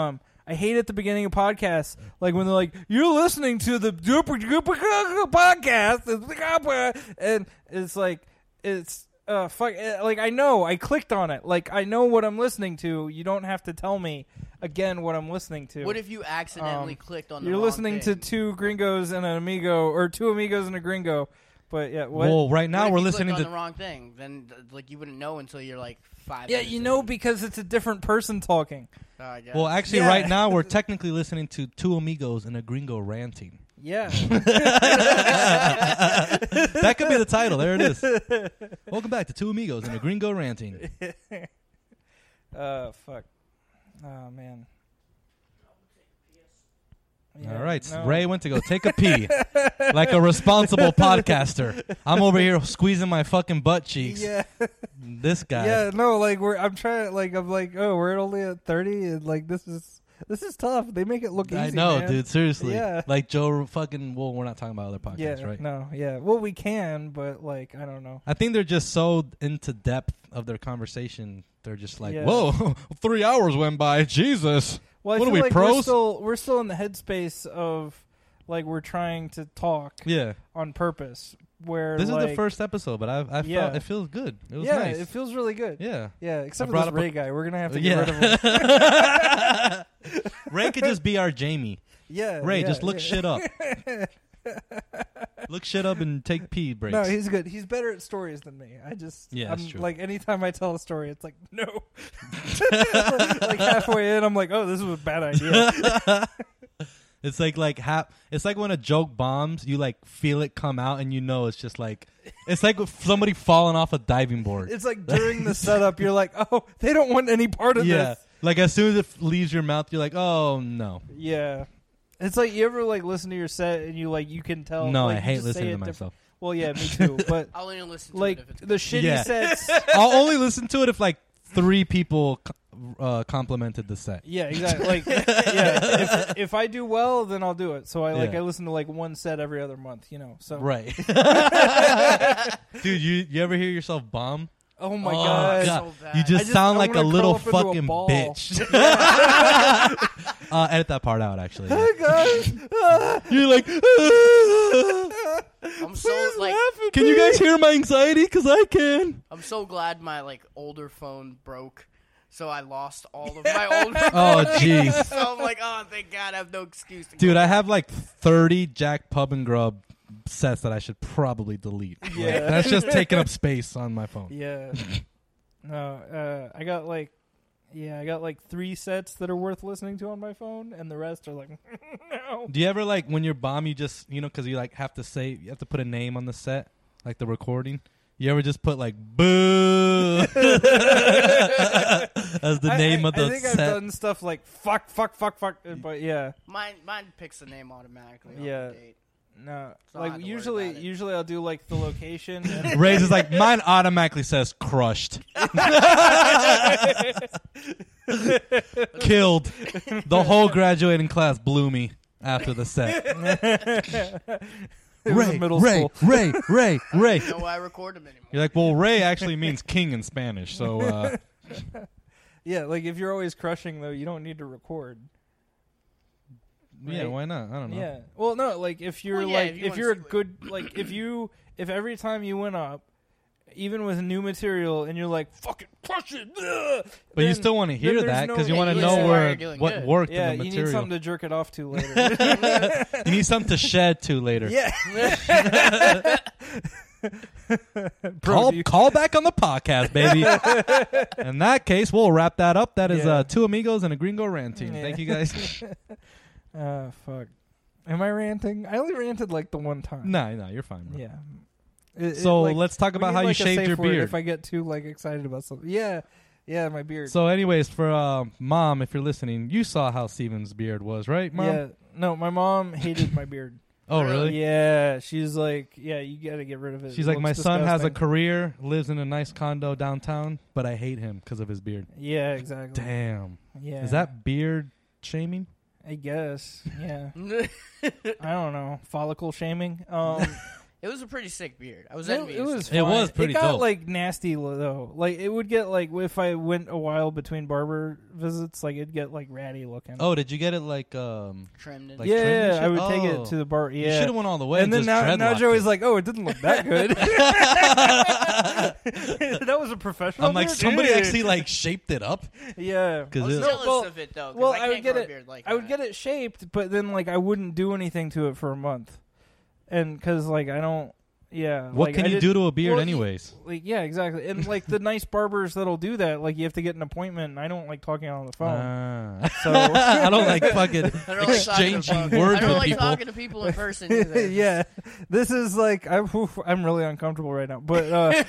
I hate at the beginning of podcasts, like when they're like, "You're listening to the Duper Duper podcast," and it's like, it's uh fuck. Like I know, I clicked on it. Like I know what I'm listening to. You don't have to tell me again what I'm listening to. What if you accidentally Um, clicked on the You're wrong listening thing? to two gringos and an amigo, or two amigos and a gringo. But yeah, what? Well, right What now if we're you listening clicked to. on the wrong thing? Then th- like you wouldn't know until you're like five. yeah, minutes you know in. because it's a different person talking. Oh, I guess. Well, actually, Yeah. right now we're technically listening to two amigos and a gringo ranting. Yeah. That could be the title. There it is. Welcome back to Two Amigos and a Gringo Ranting. uh, fuck. Oh man. Yeah, All right, no. Ray went to go take a pee, like a responsible podcaster. I'm over here squeezing my fucking butt cheeks. Yeah. This guy. Yeah. No, like we're. I'm trying. Like I'm like, oh, we're only at thirty, and like this is this is tough. They make it look easy. I know, man. dude. Seriously. Yeah. Like Joe fucking. Well, we're not talking about other podcasts, Yeah. right? No. Yeah. Well, we can, but like I don't know. I think they're just so into depth of their conversation. They're just like, Yeah. Whoa, three hours went by. Jesus. Well, I What are feel we, like we're pros? still we're still in the headspace of like we're trying to talk Yeah. on purpose. Where This like, is the first episode, but I, I Yeah. felt it feels good. It was yeah, nice. it feels really good. yeah. Yeah, except I for brought this up a- Ray guy. We're gonna have to get rid of Yeah. him. Ray could just be our Jamie. Yeah, Ray, yeah, just look yeah. shit up. Look shit up and take pee breaks. No, he's good. He's better at stories than me. I just Yeah, I'm, that's true. like anytime I tell a story, it's like no. Like halfway in, I'm like, oh, this is a bad idea. It's like like ha- it's like when a joke bombs, you like feel it come out, and you know it's just like it's like somebody falling off a diving board. It's like during the setup, you're like, oh, they don't want any part of yeah, this. like as soon as it f- leaves your mouth, you're like, oh no, Yeah. It's like you ever like listen to your set and you like you can tell. no, like, I you hate just listening say to it diff- myself. Well, yeah, me too. But I'll only listen to like it if it's the shitty Yeah. sets. I'll only listen to it if like three people co- uh, complimented the set. Yeah, exactly. Like, yeah, if, if I do well, then I'll do it. So I like Yeah. I listen to like one set every other month. You know. So Right, dude. You you ever hear yourself bomb? oh my Oh, god. God. so bad. You I just, just- sound I like a wanna little curl up into a fucking ball. bitch. uh, edit that part out, actually. yeah. God. You're like, I'm so like can you guys hear my anxiety? Because I can. I'm so glad my like older phone broke, so I lost all of my older. Oh, jeez. So I'm like, oh, thank God, I have no excuse. To Dude, go I back. have like thirty Jack Pub and Grub sets that I should probably delete. Like, Yeah. that's just taking up space on my phone. Yeah. No, uh, I got like, yeah, I got like three sets that are worth listening to on my phone, and the rest are like, no. Do you ever like when you're bomb, you just, you know, because you like have to say, you have to put a name on the set, like the recording? You ever just put like boo as the I- name I, of the I think set? I've done stuff like fuck, fuck, fuck, fuck, but yeah, Mine, mine picks the name automatically. Yeah. On the date. no, So I don't have like to worry usually, about it. usually I'll do like the location. And Ray's is like, mine automatically says crushed. Killed. The whole graduating class blew me after the set. It was Ray, a middle Ray, school. Ray, Ray, Ray. You know why I record them anymore? You're like, well, Ray actually means king in Spanish, so uh, Yeah, like if you're always crushing though, you don't need to record. yeah, Right? why not? I don't know. Yeah. Well, no, like if you're Well, yeah, like if if, you wanna you're a see what- good like if you if every time you went up, even with new material, and you're like fucking crush it, ugh, But you then- still want to then hear there's that no- because you Yeah, want to you know listen why where you're doing what good. worked yeah, in the you need material. something to jerk it off to later. You need something to shed to later. yeah. Bro, Call, do you- call back on the podcast, baby. In that case, we'll wrap that up. That is Yeah. uh, Two Amigos and a Gringo Ranting. Yeah. Thank you, guys. Uh, fuck. Am I ranting? I only ranted like the one time. no, no, you're fine, bro. Yeah. It- it, So like, let's talk we about need, how you like, a shaved safe your word beard. If I get too like excited about something, yeah, yeah, my beard. So, anyways, for uh, Mom, if you're listening, you saw how Steven's beard was, right, Mom? yeah, no, my mom hated my beard. Oh, really? Yeah, she's like, yeah, you got to get rid of it. She's It like, my looks son has a disgusting." career, lives in a nice condo downtown, but I hate him because of his beard. Yeah, exactly. Damn. Yeah, Is that beard shaming? I guess. Yeah, I don't know. Follicle shaming. Um, It was a pretty sick beard. I was It, envious. it was. It fine. was pretty It got dope. like nasty lo- though. Like it would get like if I went a while between barber visits, like it'd get like ratty looking. Oh, did you get it like um? trimmed and Like yeah, trimmed and yeah, I shit? would take Oh. it to the bar. You Yeah, should have went all the way. and then just now, now dreadlocked Joey's it. like, "Oh, it didn't look that good." That was a professional. I'm like, beard? somebody Dude. actually like shaped it up. Yeah, I 'Cause was it- jealous well- of it though. 'cause well, I, I would can't get grow a it- beard like I would that. get it shaped, but then like I wouldn't do anything to it for a month, and because like I don't. Yeah. What like, can I you did- do to a beard, well, anyways? Like yeah, exactly. And like the nice barbers that'll do that, like you have to get an appointment. And I don't like talking on the phone. Ah. So- I don't like fucking I don't like talking exchanging to- words I don't with like people. talking to people in person either. yeah, this is like I'm oof, I'm really uncomfortable right now. But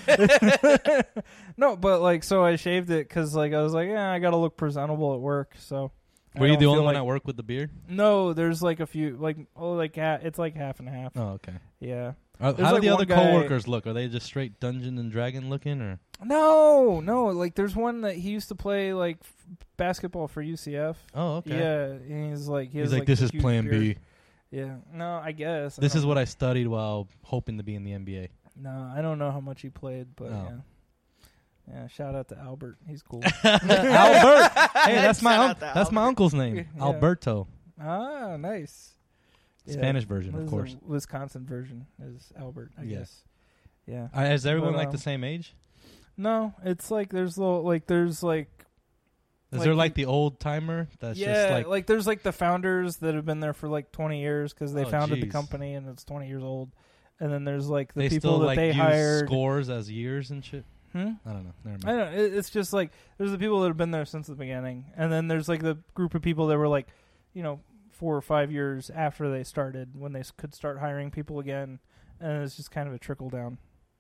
uh, no, but like so I shaved it because like I was like yeah I got to look presentable at work. So I Were you don't the feel only one like- at work with the beard? No, there's like a few like oh like ha- it's like half and half. Oh, okay. Yeah. Are, There's how like do the one other guy- coworkers look? Are they just straight Dungeon and Dragon looking, or? No, no. Like there's one that he used to play like f- basketball for U C F. Oh, okay. Yeah, and he's like he He's has, like, like this a is huge Plan beard. B. Yeah. No, I guess. I This don't is know. what I studied while hoping to be in the N B A. No, I don't know how much he played, but Oh. yeah. Yeah, shout out to Albert. He's cool. Albert. Hey, that's my Shout un- out to that's my Albert. uncle's name, Yeah. Alberto. Ah, nice. Yeah. Spanish version, This of is course. the Wisconsin version is Albert, I Yeah. guess. Yeah. Uh, is everyone But, like um, the same age? No, it's like there's little like there's like Is like there the- like the old timer that's yeah, just like, like, there's like the founders that have been there for like twenty years because they Oh, founded the jeez. company and it's twenty years old. And then there's like the they people still that like they use hired. scores as years and shit? Hmm? I don't know. Never I mind. don't know. It, it's just like there's the people that have been there since the beginning, and then there's like the group of people that were like, you know, four or five years after they started when they s- could start hiring people again, and it's just kind of a trickle down.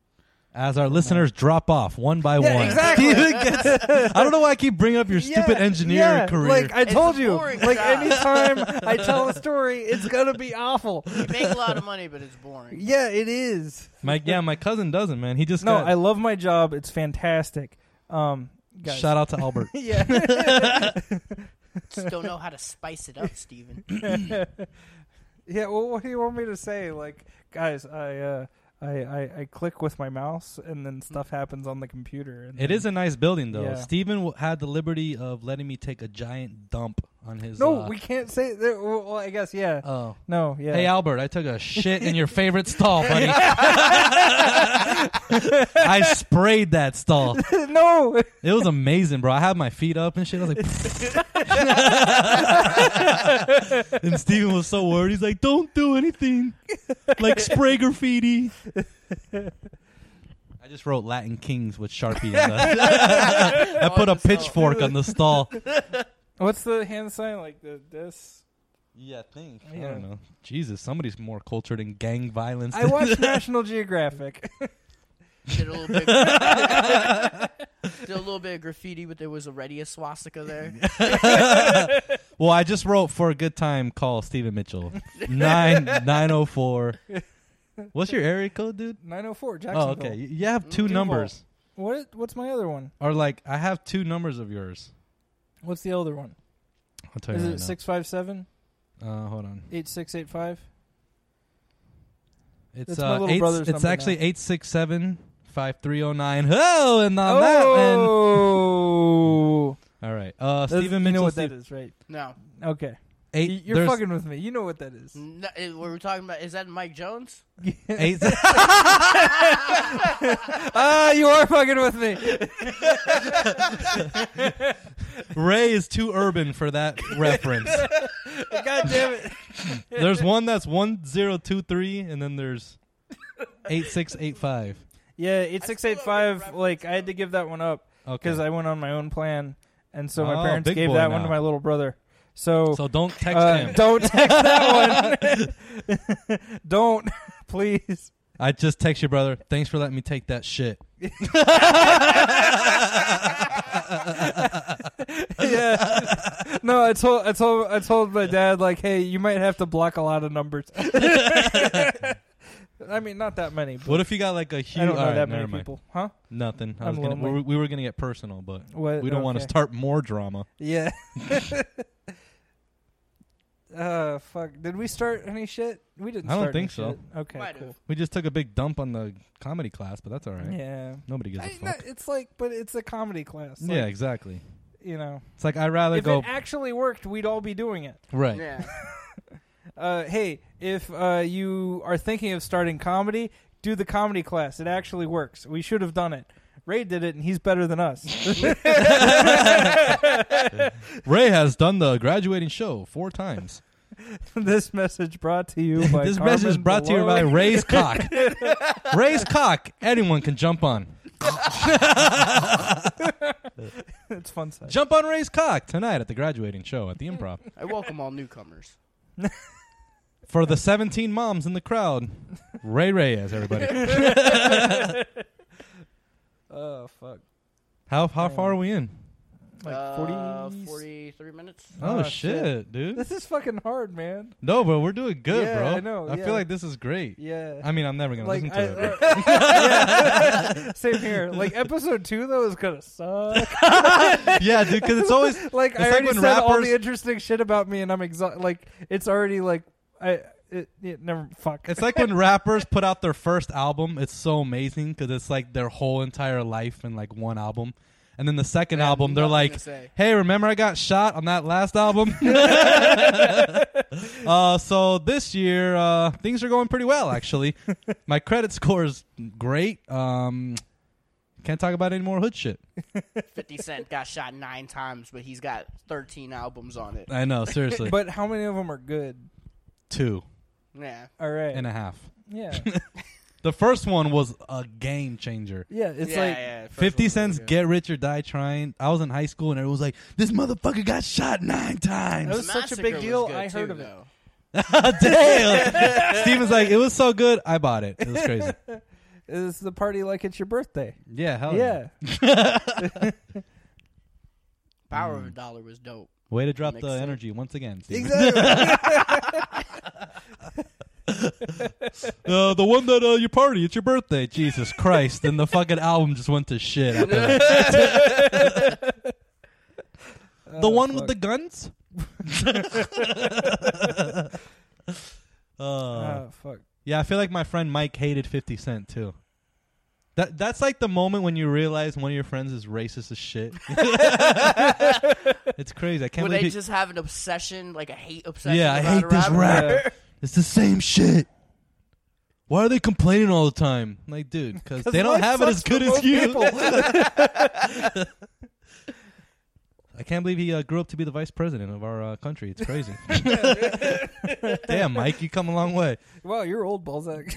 As our listeners drop off one by Yeah, one. exactly. Steven gets- I don't know why I keep bringing up your stupid Yeah, engineer yeah, career. Like I It's told a you, boring like job. anytime I tell a story, it's gonna be awful. You make a lot of money, but it's boring. Yeah, it is. my yeah, my cousin doesn't, man. He just No, got, I love my job. It's fantastic. Um, guys. shout out to Albert. Yeah. Just don't know how to spice it up, Steven. Yeah, well, what do you want me to say? Like, guys, I uh, I, I, I click with my mouse, and then stuff happens on the computer. And It then- is a nice building, though. Yeah. Steven w- had the liberty of letting me take a giant dump on his. No, uh, we can't say that. Well, well, I guess, yeah. Oh. No, yeah. Hey, Albert, I took a shit in your favorite stall, buddy. I sprayed that stall. No! It was amazing, bro. I had my feet up and shit. I was like, and Steven was so worried. He's like, don't do anything. Like, spray graffiti. I just wrote Latin Kings with Sharpie. On the I put a pitchfork on the stall. What's the hand sign? Like the this? Yeah, I think. I Yeah. don't know. Jesus, somebody's more cultured in gang violence. I watched National Geographic. Did a little bit. Did a little bit of graffiti, but there was already a swastika there. Well, I just wrote for a good time. Call Steven Mitchell nine nine zero four. What's your area code, dude? nine oh four, Oh, Jacksonville. okay. You you have two Duval. numbers, What? What's my other one? or like I have two numbers of yours. What's the other one? I'll tell you Is right it six five seven now. Uh, hold on. eight six eight five? It's That's my uh, little eight, brother's it's number actually now. eight six seven five three zero nine. Oh, and on that, man. Oh! All right. Uh, That's- Steven you Mitchell. know what Steve- that is, right? No. Okay. Eight. Y- You're there's fucking with me. You know what that is. No, eh, what we're talking about, is that Mike Jones? eight. Ah, you are fucking with me. Ray is too urban for that reference. God damn it. There's one that's one zero two three, and then there's eight six eight five. Yeah, eight six eight five. Like, I had to give that one up Okay. because I went on my own plan. And so my Oh, parents big gave boy that one now. to my little brother. So, So don't text uh, him. don't text that one. Don't, please. I just text your brother. Thanks for letting me take that shit. Yeah. No, I told I told I told my dad, like, hey, you might have to block a lot of numbers. I mean, not that many. But What if you got like a huge? I don't know all right, that never many mind. people, huh? Nothing. I I'm was gonna. lonely. We, we were gonna get personal, but What? we don't want to Okay. start more drama. Yeah. Uh, fuck. Did we start any shit? We didn't. I don't start think any so. shit. Okay, Might cool. have. We just took a big dump on the comedy class, but that's all right. Yeah. Nobody gives a I, fuck. no, it's like, but it's a comedy class. Like, yeah, exactly. You know, It's like I'd rather if go it actually worked, we'd all be doing it. right. Yeah. Uh, hey, if uh, you are thinking of starting comedy, do the comedy class. It actually works. We should have done it. Ray did it, and he's better than us. Ray has done the graduating show four times. This message brought to you by This Carmen message brought to you Below. by Ray's Cock. Ray's Cock. Anyone can jump on. It's fun stuff. Jump on Ray's Cock tonight at the graduating show at the Improv. I welcome all newcomers. For the seventeen moms in the crowd, Ray Reyes, everybody. Oh fuck! How how far are we in? Like uh, forty. forty-three minutes. Oh, Oh, shit, shit. dude. This is fucking hard, man. No, but we're doing good, Yeah, bro. I know, I yeah. feel like this is great. Yeah. I mean, I'm never gonna like listen to I, it. uh, yeah. Same here. Like episode two though is gonna suck. but- yeah, dude, because it's always Like It's I like already when said all rappers- the interesting shit about me, and I'm exhausted. Like it's already like I. It, it never fuck. it's like when rappers put out their first album. It's so amazing because it's like their whole entire life in like one album. And then the second I have album, they're nothing like, to say. "Hey, remember I got shot on that last album?" uh, so this year, uh, things are going pretty well. Actually, my credit score is great. Um, can't talk about any more hood shit. fifty Cent got shot nine times, but he's got thirteen albums on it. I know, seriously, But how many of them are good? two Yeah. All right. and a half. yeah. The first one was a game changer. Yeah. It's yeah, like yeah, the first Fifty one's really Cent's good. "Get Rich or Die Trying." I was in high school and everyone was like, "This motherfucker got shot nine times." That was The such a Massacre big was deal, good I heard too, of it. though. Damn. Steven's like, "It was so good, I bought it. It was crazy." it's the party like it's your birthday. Yeah, hell yeah. Power Mm. of a Dollar was dope. Way to drop the Mixtape. energy once again, Steven. Exactly. Uh, the one that uh, your party, it's your birthday. Jesus Christ! And the fucking album just went to shit. After that. The one with the guns. uh, Oh fuck. yeah, I feel like my friend Mike hated Fifty Cent too. That that's like the moment when you realize one of your friends is racist as shit. It's crazy. I can't Would believe they he- just have an obsession, like a hate obsession? Yeah, I about hate a this rapper? rapper. It's the same shit. Why are they complaining all the time? Like, dude, because they don't life have it as sucks for good as most you. people. I can't believe he uh, grew up to be the vice president of our uh, country. It's crazy. Damn, Mike, you come a long way. Wow, you're old, Balzac.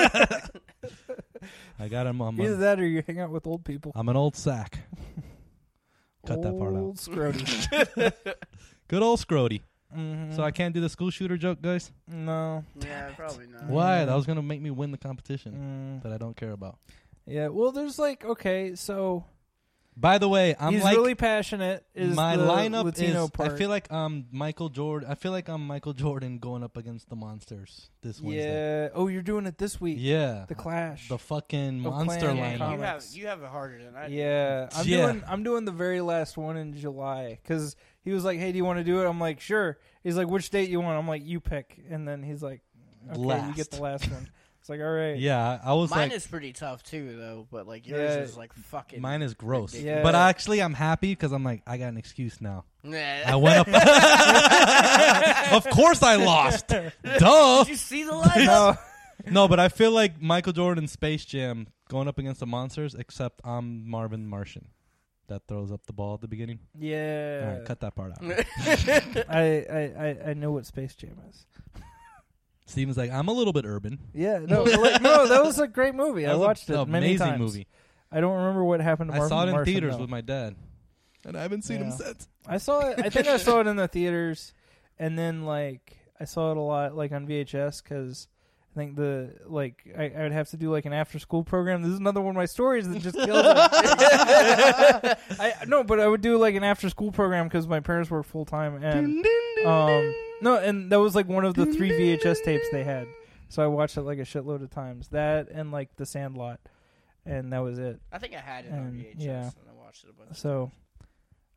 I got him. I'm, Either a, that or you hang out with old people. I'm an old sack. Cut that part out. Old Scrody. Good old Scrody. Mhm. So I can't do the school shooter joke, guys? No. Yeah, probably not. Why? That was going to make me win the competition Mm. that I don't care about. Yeah. Well, there's like okay, so By the way, I'm he's like... really passionate. Is my the lineup Latino is. part. I feel like I'm Michael Jordan. I feel like I'm Michael Jordan going up against the Monsters this Wednesday. Yeah. Oh, you're doing it this week. Yeah, The Clash. the fucking Of monster Clan Yeah, lineup. you Comics. have you have it harder than I do. Yeah, I'm Yeah. doing. I'm doing the very last one in July because he was like, "Hey, do you want to do it?" I'm like, "Sure." He's like, "Which date you want?" I'm like, "You pick." And then he's like, "Okay, you Last. get the last one." It's like, "All right." Yeah, I was Mine like, is pretty tough too, though. But like yours Yeah. is like fucking. mine is gross. Yeah. But actually, I'm happy because I'm like, I got an excuse now. Nah. I went up. Of course, I lost. Duh. Did you see the lineup? No. No, but I feel like Michael Jordan Space Jam going up against the Monsters, except I'm Marvin Martian. That throws up the ball at the beginning. Yeah. All right, cut that part out. I, I, I, I know what Space Jam is. Steven's like, I'm a little bit urban. Yeah. No. like, no. That was a great movie. That I was a- watched it an many amazing times. movie. I don't remember what happened to I Marvin saw it in Martian, theaters though. with my dad, and I haven't seen him Yeah. since. I saw it. I think I saw it in the theaters, and then like I saw it a lot like on V H S because I think the like I, I would have to do like an after school program. This is another one of my stories that just kills it. I no, but I would do like an after school program because my parents work full time, and um no, and that was like one of the three V H S tapes they had. So I watched it like a shitload of times. That and like The Sandlot, and that was it. I think I had it on And, V H S yeah. and I watched it a bunch. So,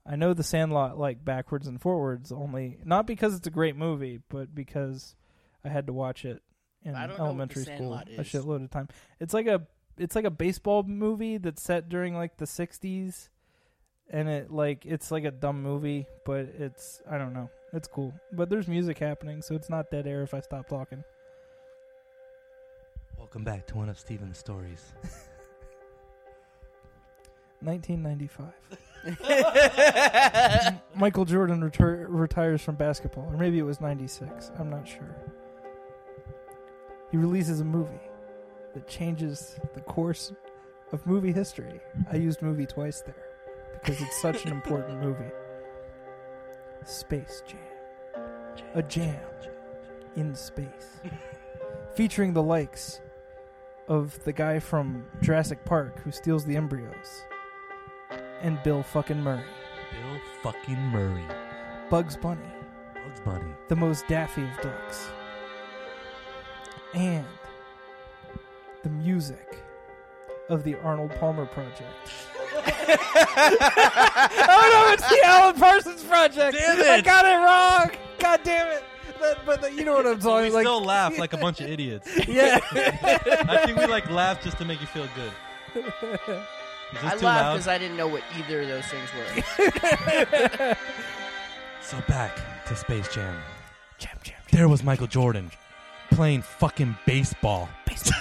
I know The Sandlot like backwards and forwards only, not because it's a great movie, but because I had to watch it in I don't know elementary what The school Sandlot a is. shitload of time. It's like a it's like a baseball movie that's set during like the sixties, and it like it's like a dumb movie, but it's I don't know, it's cool. But there's music happening, so it's not dead air if I stop talking. Welcome back to one of Steven's stories. nineteen ninety-five. Michael Jordan retur- retires from basketball, or maybe it was ninety-six. I'm not sure. He releases a movie that changes the course of movie history. I used movie twice there because it's such an important movie. Space Jam. A jam in space. Featuring the likes of the guy from Jurassic Park who steals the embryos. And Bill fucking Murray. Bill fucking Murray. Bugs Bunny. Bugs Bunny. The most daffy of ducks. And the music of the Arnold Palmer Project. Oh no, it's the Alan Parsons Project. Damn it. I got it wrong. God damn it. But, but the, you know what I'm We talking like. still laugh like a bunch of idiots. Yeah. I think we like laugh just to make you feel good. Is this I too laughed loud? because I didn't know what either of those things were. So back to Space Jam. Jam, jam, jam. There was Michael Jordan playing fucking baseball. Baseball.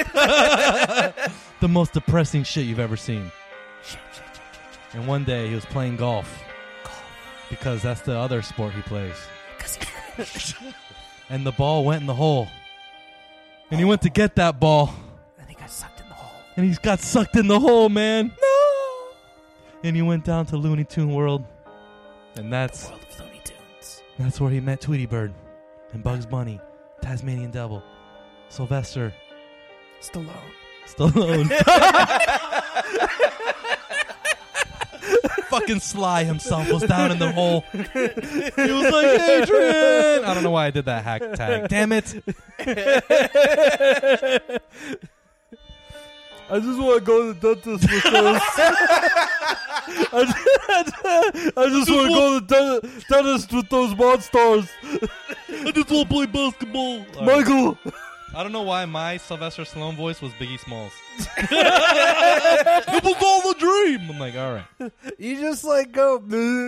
The most depressing shit you've ever seen. Jam, jam, jam, jam, jam. And one day he was playing golf Golf. because that's the other sport he plays. 'Cause he- And the ball went in the hole. And he went to get that ball. Then he got sucked in the hole. And he's got sucked in the hole, man. No. And he went down to Looney Tune World. And that's World of Looney Tunes. that's where he met Tweety Bird and Bugs Bunny, Tasmanian Devil, Sylvester Stallone. Stallone. Fucking Sly himself was down in the hole. He was like, Adrian! I don't know why I did that hack tag. Damn it. I just want to go to the dentist with those. I just, I just want to go to the den- dentist with those monsters. I just want to play basketball. Michael. I don't know why my Sylvester Stallone voice was Biggie Smalls. It was all a dream. I'm like, all right. You just like go.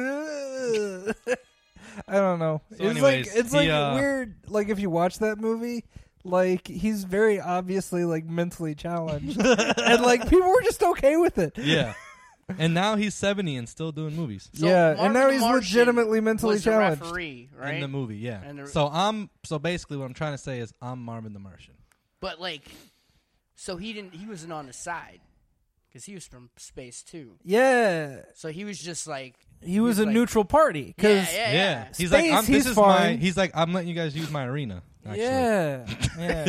I don't know. So it's anyways, like it's he, like uh, weird. Like if you watch that movie, like he's very obviously like mentally challenged, and like people were just okay with it. Yeah. And now he's seventy and still doing movies. So yeah, and Marvin now the he's Martian legitimately mentally was the challenged. referee, right? In the movie, yeah. And the- so I'm so basically what I'm trying to say is I'm Marvin the Martian. But like, so he didn't. He wasn't on his side because he was from space too. Yeah, So he was just like he was a like- neutral party because Yeah, yeah, Yeah. yeah. He's Space, like I'm, he's this is fine. my he's like I'm letting you guys use my arena. Actually. yeah, yeah,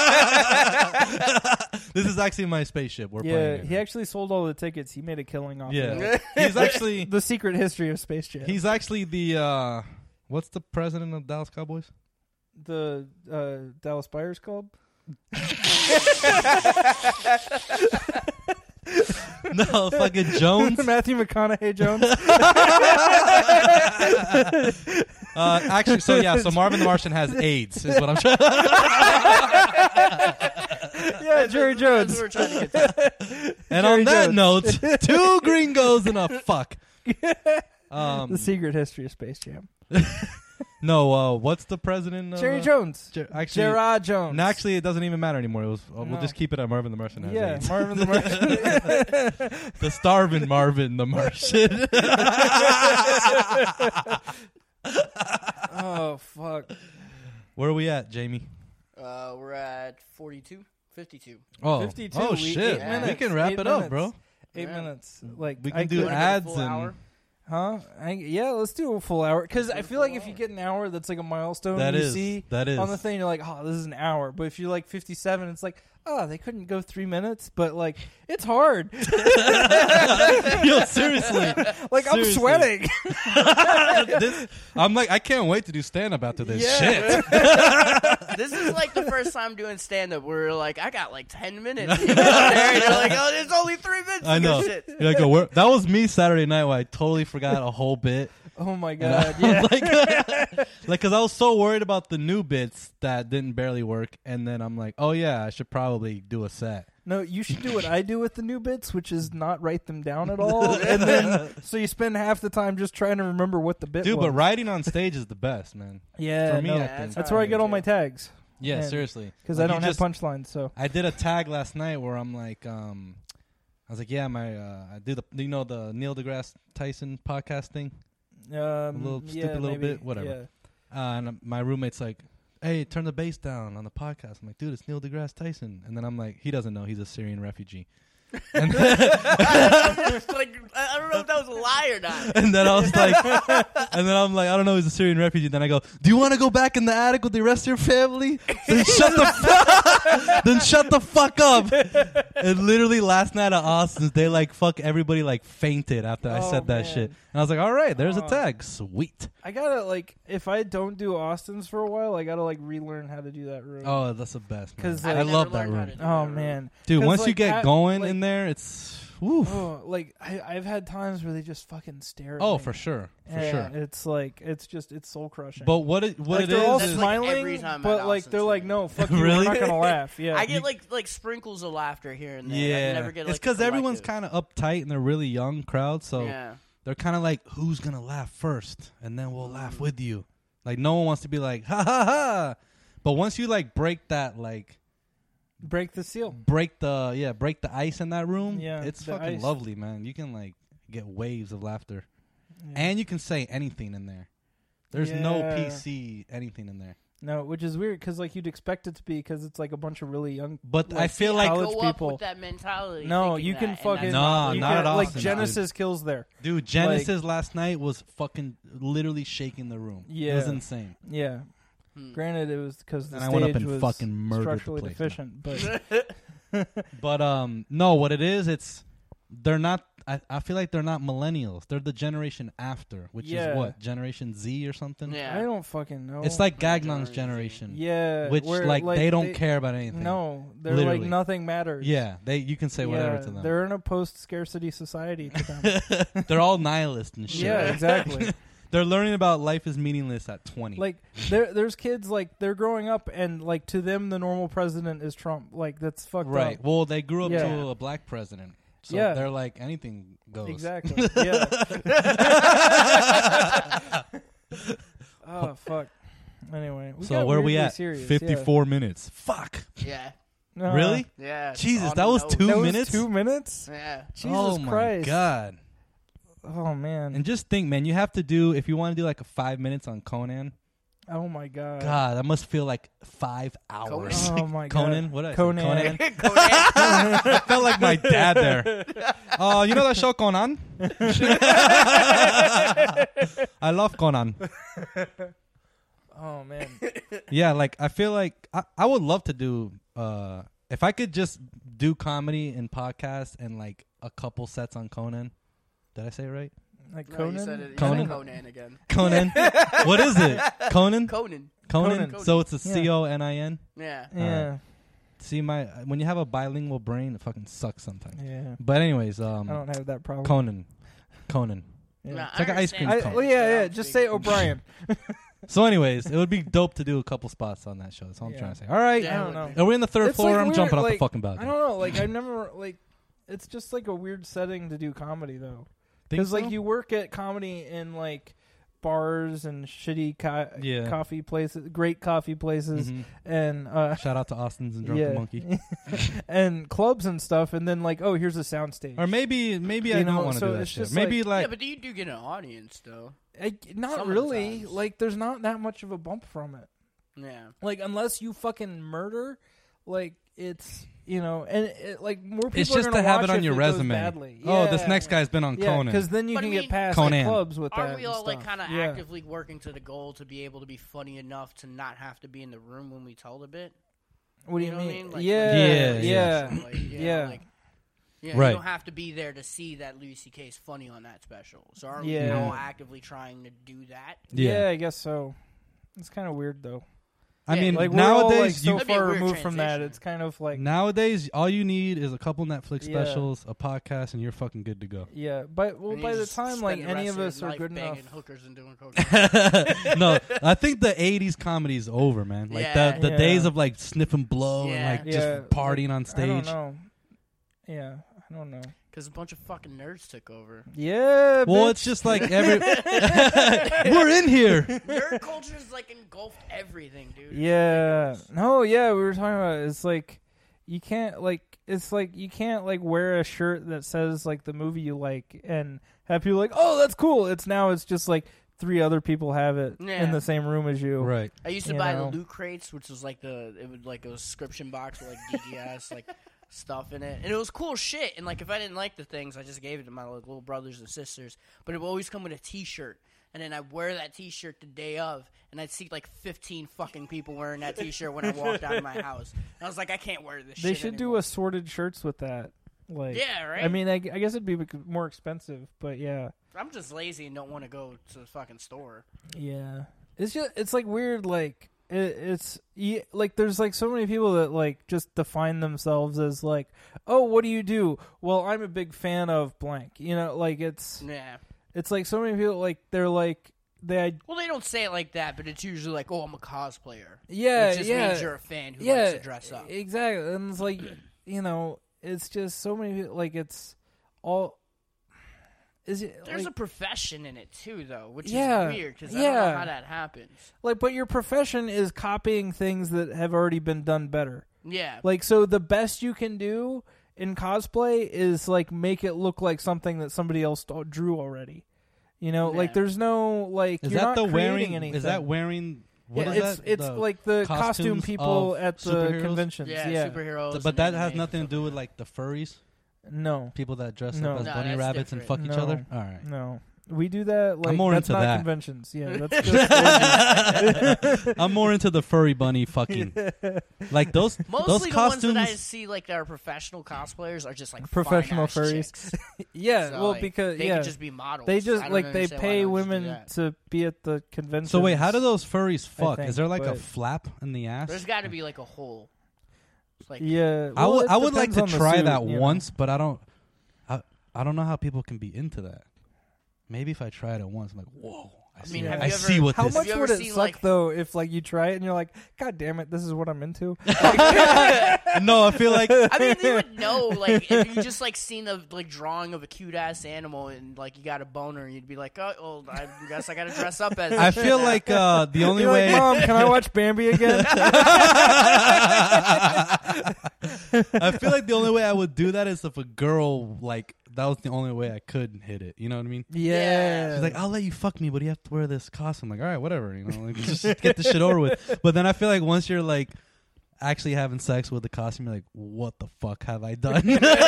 This is actually my spaceship. We're yeah. playing. He it. actually sold all the tickets. He made a killing off. of Yeah. it. He's actually The secret history of Space Jam. he's actually the uh what's the president of Dallas Cowboys? the uh, Dallas Buyers Club. No, fucking Jones. Matthew McConaughey Jones. Uh, actually, so yeah, so Marvin the Martian has AIDS, is what I'm trying. Yeah, Jerry That's Jones. what we're trying to get to. And Jerry on that Jones. note, two gringos and a fuck. Um, The secret history of Space Jam. no, uh, what's the president? Of, Jerry uh, Jones. Jer- actually, Gerard Jones. no, actually, it doesn't even matter anymore. It was. Uh, No. We'll just keep it at Marvin the Martian. Has Yeah, AIDS. Marvin the Martian. The starving Marvin the Martian. Oh fuck. Where are we at, Jamie? Uh, we're at forty-two, fifty-two. Oh, fifty-two. oh we, shit! Eight Yeah. We minutes. can wrap Eight it up, minutes. bro. Eight Yeah. minutes. Like We I can do could- Wanna get a ads full and hour? Huh? I, yeah, let's do a full hour. Because Let's I do a feel like full if you hour. get an hour, that's like a milestone that you is see that is on the thing. You're like, oh, this is an hour. But if you're like fifty-seven, it's like, oh, they couldn't go three minutes, but like it's hard. Yo, seriously. Like Seriously. I'm sweating. This, I'm like, I can't wait to do stand up after this Yeah. shit. This is like the first time doing stand up where we're like, I got like ten minutes. You know, and you're like, oh, there's only three minutes. I to go know. Shit. You're like, oh, where, that was me Saturday night where I totally forgot a whole bit. Oh my And I god! Yeah. was like, like, cause I was so worried about the new bits that didn't barely work, and then I'm like, oh yeah, I should probably do a set. No, you should do what I do with the new bits, which is not write them down at all, and then so you spend half the time just trying to remember what the bit Dude, was. but writing on stage is the best, man. yeah, for me, no, I Yeah, think. that's how where I do get all too. my tags Yeah, Man. seriously. because Like, I you don't have just- punchlines. So I did a tag last night where I'm like, um, I was like, yeah, my, uh, I do the, you know, the Neil deGrasse Tyson podcast thing. um, little yeah, stupid little maybe, bit, whatever. Yeah. Uh, and my roommate's like, hey, turn the bass down on the podcast. I'm like, dude, it's Neil deGrasse Tyson. And then I'm like, he doesn't know. He's a Syrian refugee. And then, like, I don't know if that was a lie or not. and then I was like, and then I'm like, I don't know, he's a Syrian refugee. Then I go, do you want to go back in the attic with the rest of your family? Then shut the fuck. Then shut the fuck up. And literally last night at Austin's, they like fuck everybody like fainted after I Oh, said that man. shit. And I was like, all right, there's Oh. a tag, sweet. I gotta like if I don't do Austin's for a while, I gotta like relearn how to do that room. Oh, that's the best, man. 'Cause, I, like- love never that learned how room, to do Oh that man, dude. 'Cause, Once like, you get at- going like- in there, it's woof. oh, like I, I've had times where they just fucking stare at Oh, me. for sure, for Yeah, sure. It's like it's just it's soul crushing. But what it what like, it they're all is, That's is like smiling, every time at but like Austin's they're like, too. no, fuck you, Really? we're not gonna laugh. Yeah, I get like like sprinkles of laughter here and there. yeah, I never get, like, it's because everyone's collective. kind of uptight and they're really young crowd, so Yeah. they're kind of like, who's gonna laugh first, and then we'll laugh with you. Like no one wants to be like ha ha ha. But once you like break that like break the seal. break the yeah break the ice in that room, Yeah, it's the fucking ice. lovely, man. You can like get waves of laughter, Yeah. and you can say anything in there. There's no Yeah. P C anything in there. No, which is weird because like you'd expect it to be because it's like a bunch of really young. But I Like, feel I like, college go up people. with that mentality. No, thinking you that, can and fucking that's Nah, you not can- at all, Like dude. Genesis kills there. dude, Genesis last night was fucking literally shaking the room. It was Yeah. insane. Yeah. Hmm. Granted, it was because the And I stage went up and was fucking murdered the structurally place, deficient. But But um, no, what it is, it's they're not. I, I feel like they're not millennials. They're the generation after, which Yeah. is what, Generation Z or something. Yeah. I don't fucking know. It's like Yeah, Gagnon's Generation generation, yeah, which where, like, they don't care about anything. No, they're Literally. like nothing matters. Yeah, they you can say whatever Yeah, to them. They're in a post-scarcity society to them. They're all nihilist and shit. Yeah, exactly. They're learning about life is meaningless at twenty. Like there, there's kids like they're growing up and like to them the normal president is Trump. Like that's fucked right. up. Well, they grew up Yeah. to a black president, so Yeah. they're like anything goes. Exactly. Yeah. Oh fuck. Anyway, we So got where are we weirdly at? Serious, Fifty-four minutes. Fuck. Yeah. Yeah. Uh, Really? Yeah. Jesus, on that the was nose. two That was minutes? two minutes. Yeah. Jesus oh my Christ. god. Oh man. And just think, man, you have to do if you want to do like a five minutes on Conan. Oh my god. God, that must feel like five hours. Oh my god. Conan, what did I say? Conan. Conan. Conan. I felt like my dad there. Oh, uh, you know that show Conan? I love Conan. Oh man. Yeah, like I feel like I, I would love to do uh if I could just do comedy and podcast and like a couple sets on Conan. Did I say it right? Like No, Conan. you said it. You Conan? said Conan again. Conan. What is it? Conan? Conan. Conan. Conan. So it's a Yeah. C O N I N. Yeah. Yeah. See, my when you have a bilingual brain, it fucking sucks sometimes. Yeah. But anyways, I um, don't have that problem. Conan, Conan. Yeah. Nah, It's like I an ice understand cream I, cone. well, yeah, yeah. I'm Just speaking- say O'Brien. So, anyways, it would be dope to do a couple spots on that show. That's all I'm Yeah. trying to say. All right, Yeah, I don't it would know. are we in the third It's floor? like I'm weird, jumping off the like, fucking I balcony. don't know. Like I've never like. It's just like a weird setting to do comedy though, Think because like so? you work at comedy in like bars and shitty co- Yeah. coffee places, great coffee places, Mhm. and uh, Shout out to Austin's and Drunken yeah, Monkey. and clubs and stuff, and then like, oh, here's a soundstage. Or maybe, maybe I You don't know, want to so do that it's shit. just Maybe Yeah, like, but you do get an audience, though. I, not Some of the really. times. Like, there's not that much of a bump from it. Yeah. Like, unless you fucking murder, like it's you know, and it, like more people. it's are just gonna to have watch it on if your it goes resume. badly. Oh, this Yeah. next guy's been on Yeah, Conan. because then you But can I get mean- past Conan. like, clubs with that. Aren't we and all like stuff. kind of Yeah. actively working to the goal to be able to be funny enough to not have to be in the room when we tell the bit? What do you, know mean? What I mean? Like, yeah, Yeah, yeah, yeah. Like, you know, yeah. like, yeah, Right. You don't have to be there to see that Louis C K is funny on that special. So are we Yeah. now actively trying to do that? yeah. Yeah. I guess so. It's kind of weird though. I Yeah, mean, Like we're all, like, nowadays so you That'd be a far weird removed from that. transition. It's kind of like nowadays all you need is a couple Netflix Yeah. specials, a podcast, and you're fucking good to go. yeah. But well, And you by the just time spend like the any rest of us your are life good banging enough. hookers and doing cocaine. No, I think the eighties comedy is over, man. Like Yeah. the the Yeah. days of like sniffing blow Yeah. and like Yeah, just partying on I don't stage. know. Yeah, I don't know. Because a bunch of fucking nerds took over. Yeah. Well, bitch. it's just like every we're in here. Nerd culture is like engulfed everything, dude. It's Yeah. ridiculous. No, yeah, we were talking about it. It's like you can't like it's like you can't like wear a shirt that says like the movie you like and have people like, "Oh, that's cool." It's now it's just like three other people have it Yeah. in the same room as you. Right. I used to You buy know. the loot crates, which was like the it would like a subscription box with like D D S like stuff in it, and it was cool shit. And like if I didn't like the things, I just gave it to my like, little brothers and sisters. But it would always come with a T-shirt, and then I'd wear that T-shirt the day of, and I'd see like fifteen fucking people wearing that T-shirt when I walked out of my house. And I was like, I can't wear this. They shit should anymore. do assorted shirts with that. Like Yeah, right. I mean, I, I guess it'd be bec- more expensive, but yeah. I'm just lazy and don't want to go to the fucking store. Yeah. It's just it's like weird like it, it's y- like there's like so many people that like just define themselves as like, "Oh, what do you do?" Well, I'm a big fan of blank. You know, like it's Yeah. it's like so many people like they're like they Well, they don't say it like that, but it's usually like, "Oh, I'm a cosplayer." yeah, Which just yeah. means you're a fan who yeah, likes to dress up. Exactly. And it's like, you know, it's just so many people like it's all is it There's like, a profession in it too, though, which Yeah, is weird because I don't yeah. know how that happens. like but your profession is copying things that have already been done better. Yeah, Like, so the best you can do in cosplay is, like, make it look like something that somebody else d- drew already. You know, Yeah. like, there's no, like, Is you're that not the creating wearing? anything. Is that wearing? What yeah, is it's that? it's The like the costume costumes people of at the superheroes? conventions. yeah, Yeah, superheroes. but and that anime has and nothing to stuff do like with like the furries, no, people that dress No. up as No, bunny that's rabbits and fuck different. each No. other. All right. no. We do that. Like, more that's into not that. conventions. Yeah, that's just I'm more into the furry bunny fucking. Like those that. Mostly those the costumes. ones that I see, like that are professional cosplayers, are just like Professional fine-ass furries. chicks. yeah. So, well, like, because they yeah, could just be models. they I just don't like they understand why pay not just do women that. to be at the convention. So wait, how do those furries fuck? think, Is there like a but- flap in the ass? There's got to be like a hole. It's like Yeah, I well, would it I would like depends to on the try suit, that you know. once, but I don't. I I don't know how people can be into that. Maybe if I tried it once, I'm like, whoa! I, see, mean, have I you see ever- what How this. Have much you ever would it seen, suck like- though if like you try it and you're like, God damn it, this is what I'm into. No, I feel like I mean, you would know, like, if you just like seen a like drawing of a cute ass animal and like you got a boner, and you'd be like, oh, well, I guess I got to dress up as. I this feel now." like uh, the only You're way. like, Mom, can I watch Bambi again? I feel like the only way I would do that is if a girl like that was the only way I could hit it. You know what I mean? yeah. She's like, I'll let you fuck me, but you have to wear this costume. I'm like, all right, whatever. You know, like just get the shit over with. But then I feel like once you're like actually having sex with the costume, you're like, what the fuck have I done?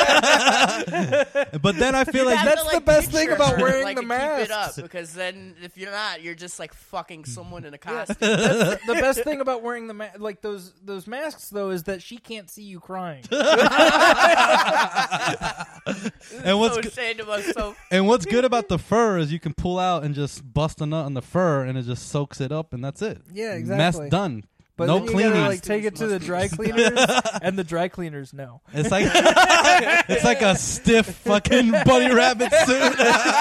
But then I feel You like have that's to, the like, best thing picture about her, wearing like, the to keep it up, masks. because then if you're not, you're just like fucking someone in a costume. That's the best thing about wearing the ma- like those those masks though is that she can't see you crying. and what's so go- ashamed of myself. and what's good about the fur is you can pull out and just bust a nut on the fur and it just soaks it up and that's it. Yeah, Mess exactly. done. But no then you cleaning. gotta like take it to the Must be dry disgusting. cleaners, and the dry cleaners know. It's like it's like a stiff fucking bunny rabbit suit.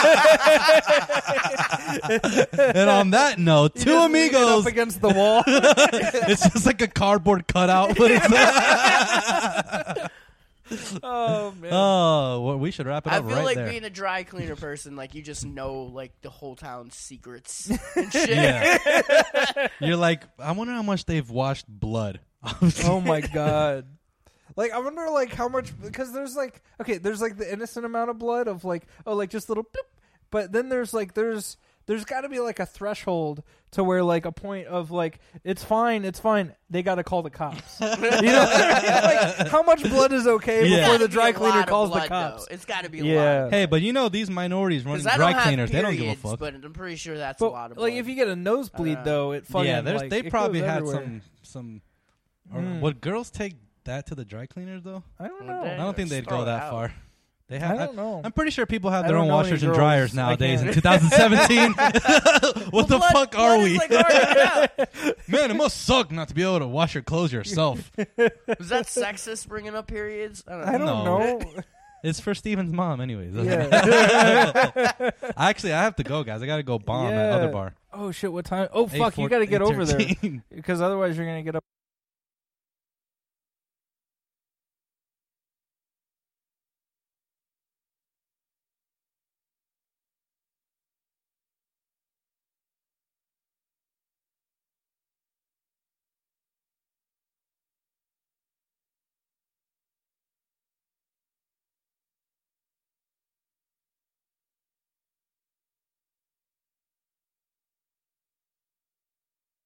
And on that note, You two just lean it amigos. up against the wall. It's just like a cardboard cutout, but it's Oh man. oh, well, we should wrap it I up feel right like there. being a dry cleaner person, like you just know like the whole town's secrets and shit. Yeah. You're like, I wonder how much they've washed blood. Oh my god. Like I wonder like how much because there's like okay, there's like the innocent amount of blood of like oh like just little bloop, but then there's like there's there's got to be like a threshold to where like a point of like it's fine, it's fine. They got to call the cops. You know, like how much blood is okay Yeah. before the Gotta be dry a cleaner lot of calls blood, the cops? though. It's got to be a Yeah. lot. Hey, but you know these minorities running Because I dry don't have cleaners, they don't give a periods, fuck. But I'm pretty sure that's But a lot of like blood. if you get a nosebleed Uh, though, it fucking Yeah, there's, like, they it probably goes had everywhere. some some Or Mm. would girls take that to the dry cleaners though? I don't Would know. they? I don't think Just they'd throw go it that out. far. They I have. don't know. I'm pretty sure people have I their don't own know any washers and girls. dryers I nowadays in can't. twenty seventeen. What the Blood- fuck blood are is, we? like, already out. Man, it must suck not to be able to wash your clothes yourself. Was that sexist bringing up periods? I don't know. I don't No. know. It's for Steven's mom, anyways. Yeah. Actually, I have to go, guys. I gotta go bomb that Yeah. other bar. Oh shit! What time? Oh fuck! You got to get over there eight fourteen. because otherwise you're gonna get up.